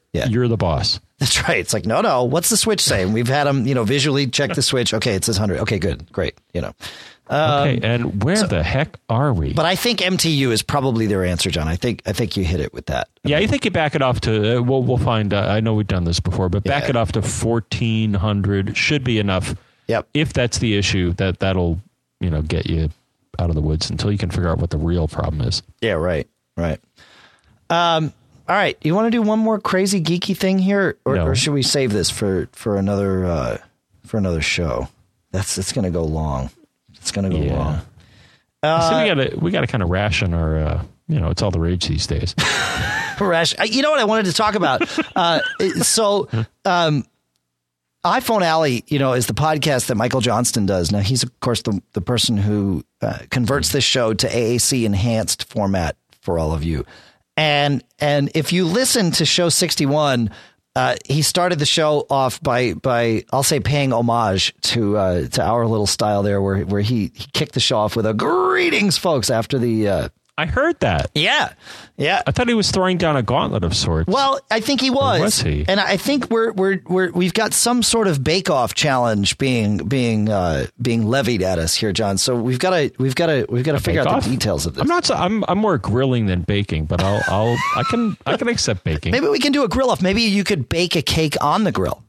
Yeah. you're the boss. That's right. It's like, no, no. What's the switch saying? We've had them, you know, visually check the switch. Okay, it says one hundred. Okay, good, great. You know. Um, Okay, and where so- the heck are we? But I think M T U is probably their answer, John. I think I think you hit it with that. yeah, I think you back it off to, uh, we'll, we'll find, uh, I know we've done this before, but back Yeah. it off to fourteen hundred should be enough. Yep. If that's the issue, that, that'll, you know, get you out of the woods until you can figure out what the real problem is. Yeah, right, right. Um, all right. You want to do one more crazy geeky thing here, or, No. or should we save this for for another uh, for another show? That's it's going to go long. It's going to go Yeah. long. so we gotta, we gotta kind of ration our, uh, you know, it's all the rage these days. Rash. You know what I wanted to talk about? uh, so, um, iPhone Alley, you know, is the podcast that Michael Johnston does. Now, he's, of course, the, the person who uh, converts this show to A A C enhanced format for all of you. And and if you listen to show sixty-one, uh, he started the show off by by I'll say paying homage to uh, to our little style there, where where he, he kicked the show off with a greetings, folks, after the uh, I heard that. yeah yeah. I thought he was throwing down a gauntlet of sorts. Well, I think he was. was he? And I think we're we're we're we've got some sort of bake-off challenge being being uh, being levied at us here, John. So we've got to we've got to we've got to figure out bake-off? the details of this. I'm not. so- I'm. I'm more grilling than baking, but I'll. I'll. I can. I can accept baking. Maybe we can do a grill off. Maybe you could bake a cake on the grill.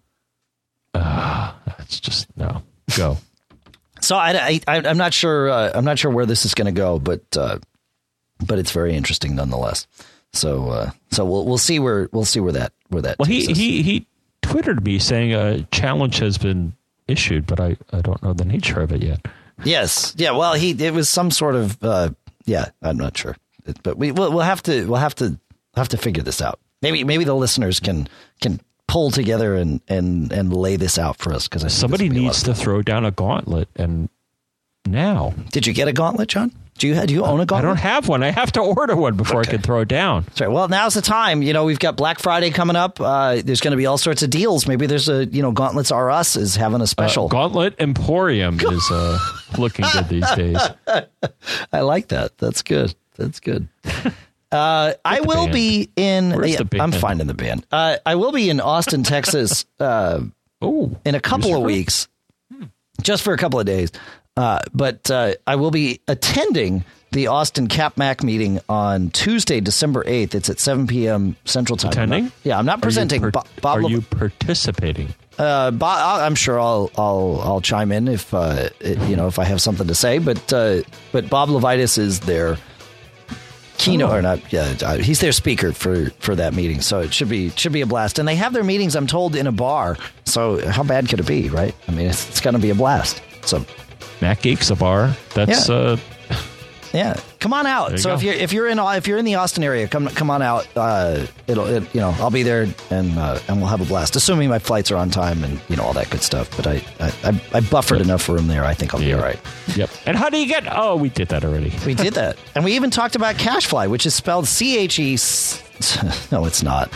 It's just no. Go. So I, I I'm not sure uh, I'm not sure where this is going to go, but uh, but it's very interesting nonetheless. So uh, so we'll we'll see where we'll see where that where that. Well, he takes us. he he twittered me saying a challenge has been issued, but I I don't know the nature of it yet. Yes. Yeah. Well, he it was some sort of uh, yeah. I'm not sure, but we we'll, we'll have to we'll have to have to figure this out. Maybe maybe the listeners can can pull together and and and lay this out for us, because Somebody needs to throw down a gauntlet, and now Did you get a gauntlet, John? Do you do you own a I gauntlet? don't have one. I have to order one before Okay. I can throw it down. That's right. Well, now's the time. You know, we've got Black Friday coming up. Uh, there's going to be all sorts of deals. Maybe there's a, you know, Gauntlets R Us is having a special. Uh, Gauntlet Emporium is uh, looking good these days. I like that. That's good. That's good. Uh, I the will band. be in. Where's yeah, the band? I'm finding the band. Uh, I will be in Austin, Texas, uh, Oh, in a couple of user group? weeks, just for a couple of days. Uh, but uh, I will be attending the Austin Cap Mac meeting on Tuesday, December eighth. It's at seven p.m. Central Time. Attending? I'm not- yeah, I'm not Are you presenting. per- Bo- Bob are Lev- you participating? Uh, Bob, I'll- I'm sure I'll I'll I'll chime in if uh, it, you know if I have something to say. But uh, but Bob Levitas is their keynote Oh. or not? Yeah, uh, he's their speaker for, for that meeting. So it should be should be a blast. And they have their meetings, I'm told, in a bar. So how bad could it be, right? I mean, it's, it's going to be a blast. So Mac Geeks, a bar. That's Yeah. uh, yeah, come on out. There you So go. if you're if you're in if you're in the Austin area, come come on out. Uh, it'll it, you know I'll be there and uh, and we'll have a blast. Assuming my flights are on time and you know all that good stuff. But I I, I, I buffered Yep. enough room there. I think I'll be Yeah. all right. Yep. And how do you get? Oh, we did that already. We did that, and we even talked about CacheFly, which is spelled C H E. No, it's not.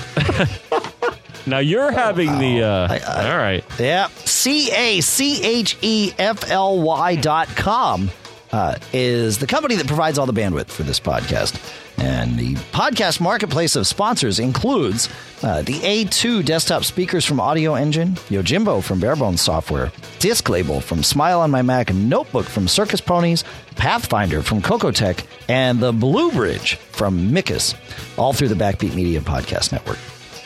Now you're having the. Uh, I- I- all right. Yeah, C A C H E F L Y dot com uh, is the company that provides all the bandwidth for this podcast. And the podcast marketplace of sponsors includes uh, the A two desktop speakers from Audio Engine, Yojimbo from Barebones Software, Disc Label from Smile on My Mac, Notebook from Circus Ponies, Pathfinder from Cocotech, and the Blue Bridge from Micus, all through the Backbeat Media Podcast Network.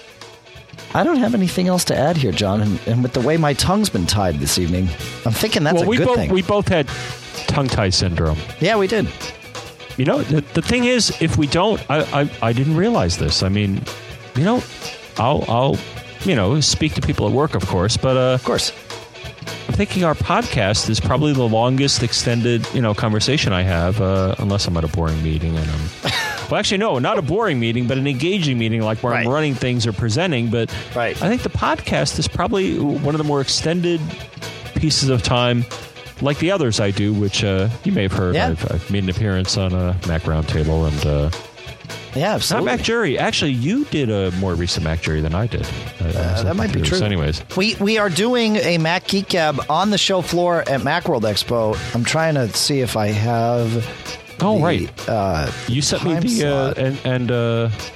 I don't have anything else to add here, John. And, and with the way my tongue's been tied this evening, I'm thinking that's well, a we good both thing. we both had tongue tie syndrome. yeah, we did. You know, the, the thing is, if we don't, I, I I didn't realize this. I mean, you know, I'll I'll you know speak to people at work, of course, but uh, Of course. I'm thinking our podcast is probably the longest extended, you know, conversation I have, uh, unless I'm at a boring meeting and I'm. Well, actually, no, not a boring meeting, but an engaging meeting, like where Right. I'm running things or presenting. But Right. I think the podcast is probably one of the more extended pieces of time, like the others I do, which uh, you may have heard. Yeah. I've, I've made an appearance on a Mac Roundtable, and uh, Yeah, not absolutely. Mac Jury. Actually, you did a more recent Mac Jury than I did. I- I was Uh, that looking might be through this true. Anyways. We we are doing a Mac Geek Gab on the show floor at Macworld Expo. I'm trying to see if I have. Oh, the, right. Uh, You sent me time the uh, slot. and and uh,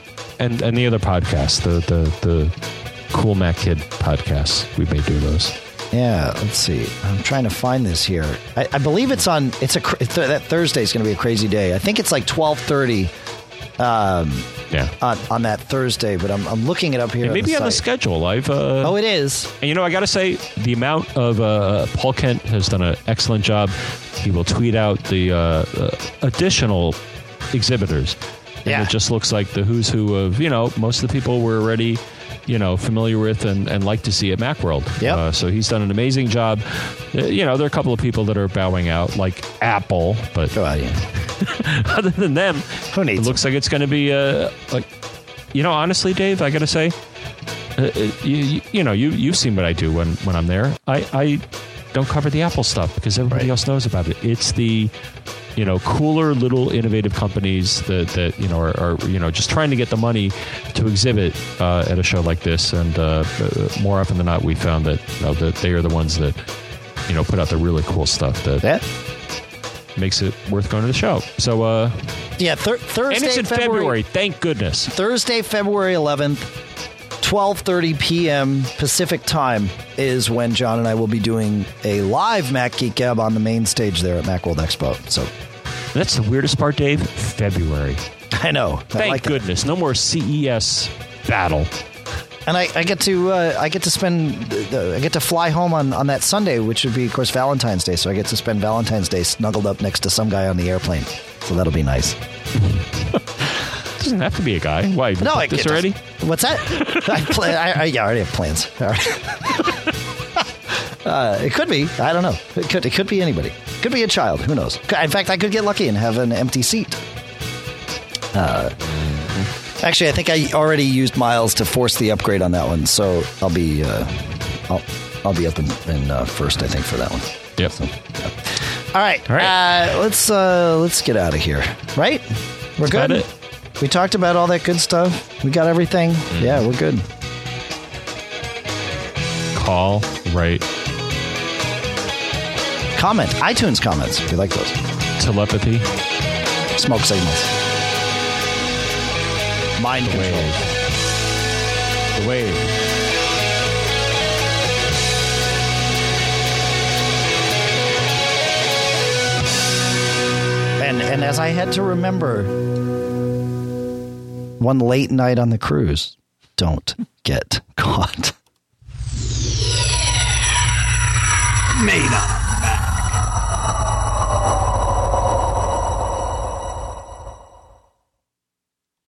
and and the other podcasts, the the the Cool Mac Kid podcasts. We may do those. Yeah, let's see. I'm trying to find this here. I, I believe it's on. It's a th- that Thursday is going to be a crazy day. I think it's like twelve thirty. Um, yeah. On, on that Thursday, but I'm I'm looking it up here. It may on be the on the site. schedule. I've. Uh, oh, it is. And you know, I got to say, the amount of uh, Paul Kent has done an excellent job. He will tweet out the uh, uh, additional exhibitors. And Yeah. it just looks like the who's who of, you know, most of the people we're already, you know, familiar with and, and like to see at Macworld. Yep. Uh, so he's done an amazing job. Uh, you know, there are a couple of people that are bowing out, like Apple, but Oh, yeah. other than them, Who needs it looks like it's going to be, uh, like, you know, honestly, Dave, I got to say, uh, you, you, you know, you, you've seen what I do when, when I'm there. I, I don't cover the Apple stuff because everybody Right. else knows about it. It's the, you know, cooler little innovative companies that, that you know, are, are, you know, just trying to get the money to exhibit uh, at a show like this. And uh, uh, more often than not, we found that, you know, that they are the ones that, you know, put out the really cool stuff that Yeah. makes it worth going to the show. So, uh, Yeah, thir- Thursday, and it's in February, February. Thank goodness. Thursday, February eleventh, twelve thirty p.m. Pacific time is when John and I will be doing a live Mac Geek Gab on the main stage there at Macworld Expo. So That's the weirdest part, Dave. February. I know. I Thank like that. goodness. No more C E S battle. And I, I get to uh, I get to spend the, I get to fly home on, on that Sunday, which would be of course Valentine's Day. So I get to spend Valentine's Day snuggled up next to some guy on the airplane. So that'll be nice. Doesn't have to be a guy. Why? You No, booked I this it already? doesn't- What's that? I, plan, I, I, yeah, I already have plans. All right. uh, it could be. I don't know. It could. It could be anybody. It could be a child. Who knows? In fact, I could get lucky and have an empty seat. Uh, actually, I think I already used miles to force the upgrade on that one, so I'll be. Uh, I'll. I'll be up in, in uh, first, I think, for that one. Yep. So, yeah. All right. All right. Uh, let's uh, let's get out of here. Right? We're That's good. about it. We talked about all that good stuff. We got everything. Mm-hmm. Yeah, we're good. Call, right, Comment. iTunes comments if you like those. telepathy, Smoke signals. Mind the control. wave. The wave. And, and as I had to remember one late night on the cruise, don't get caught. Made up.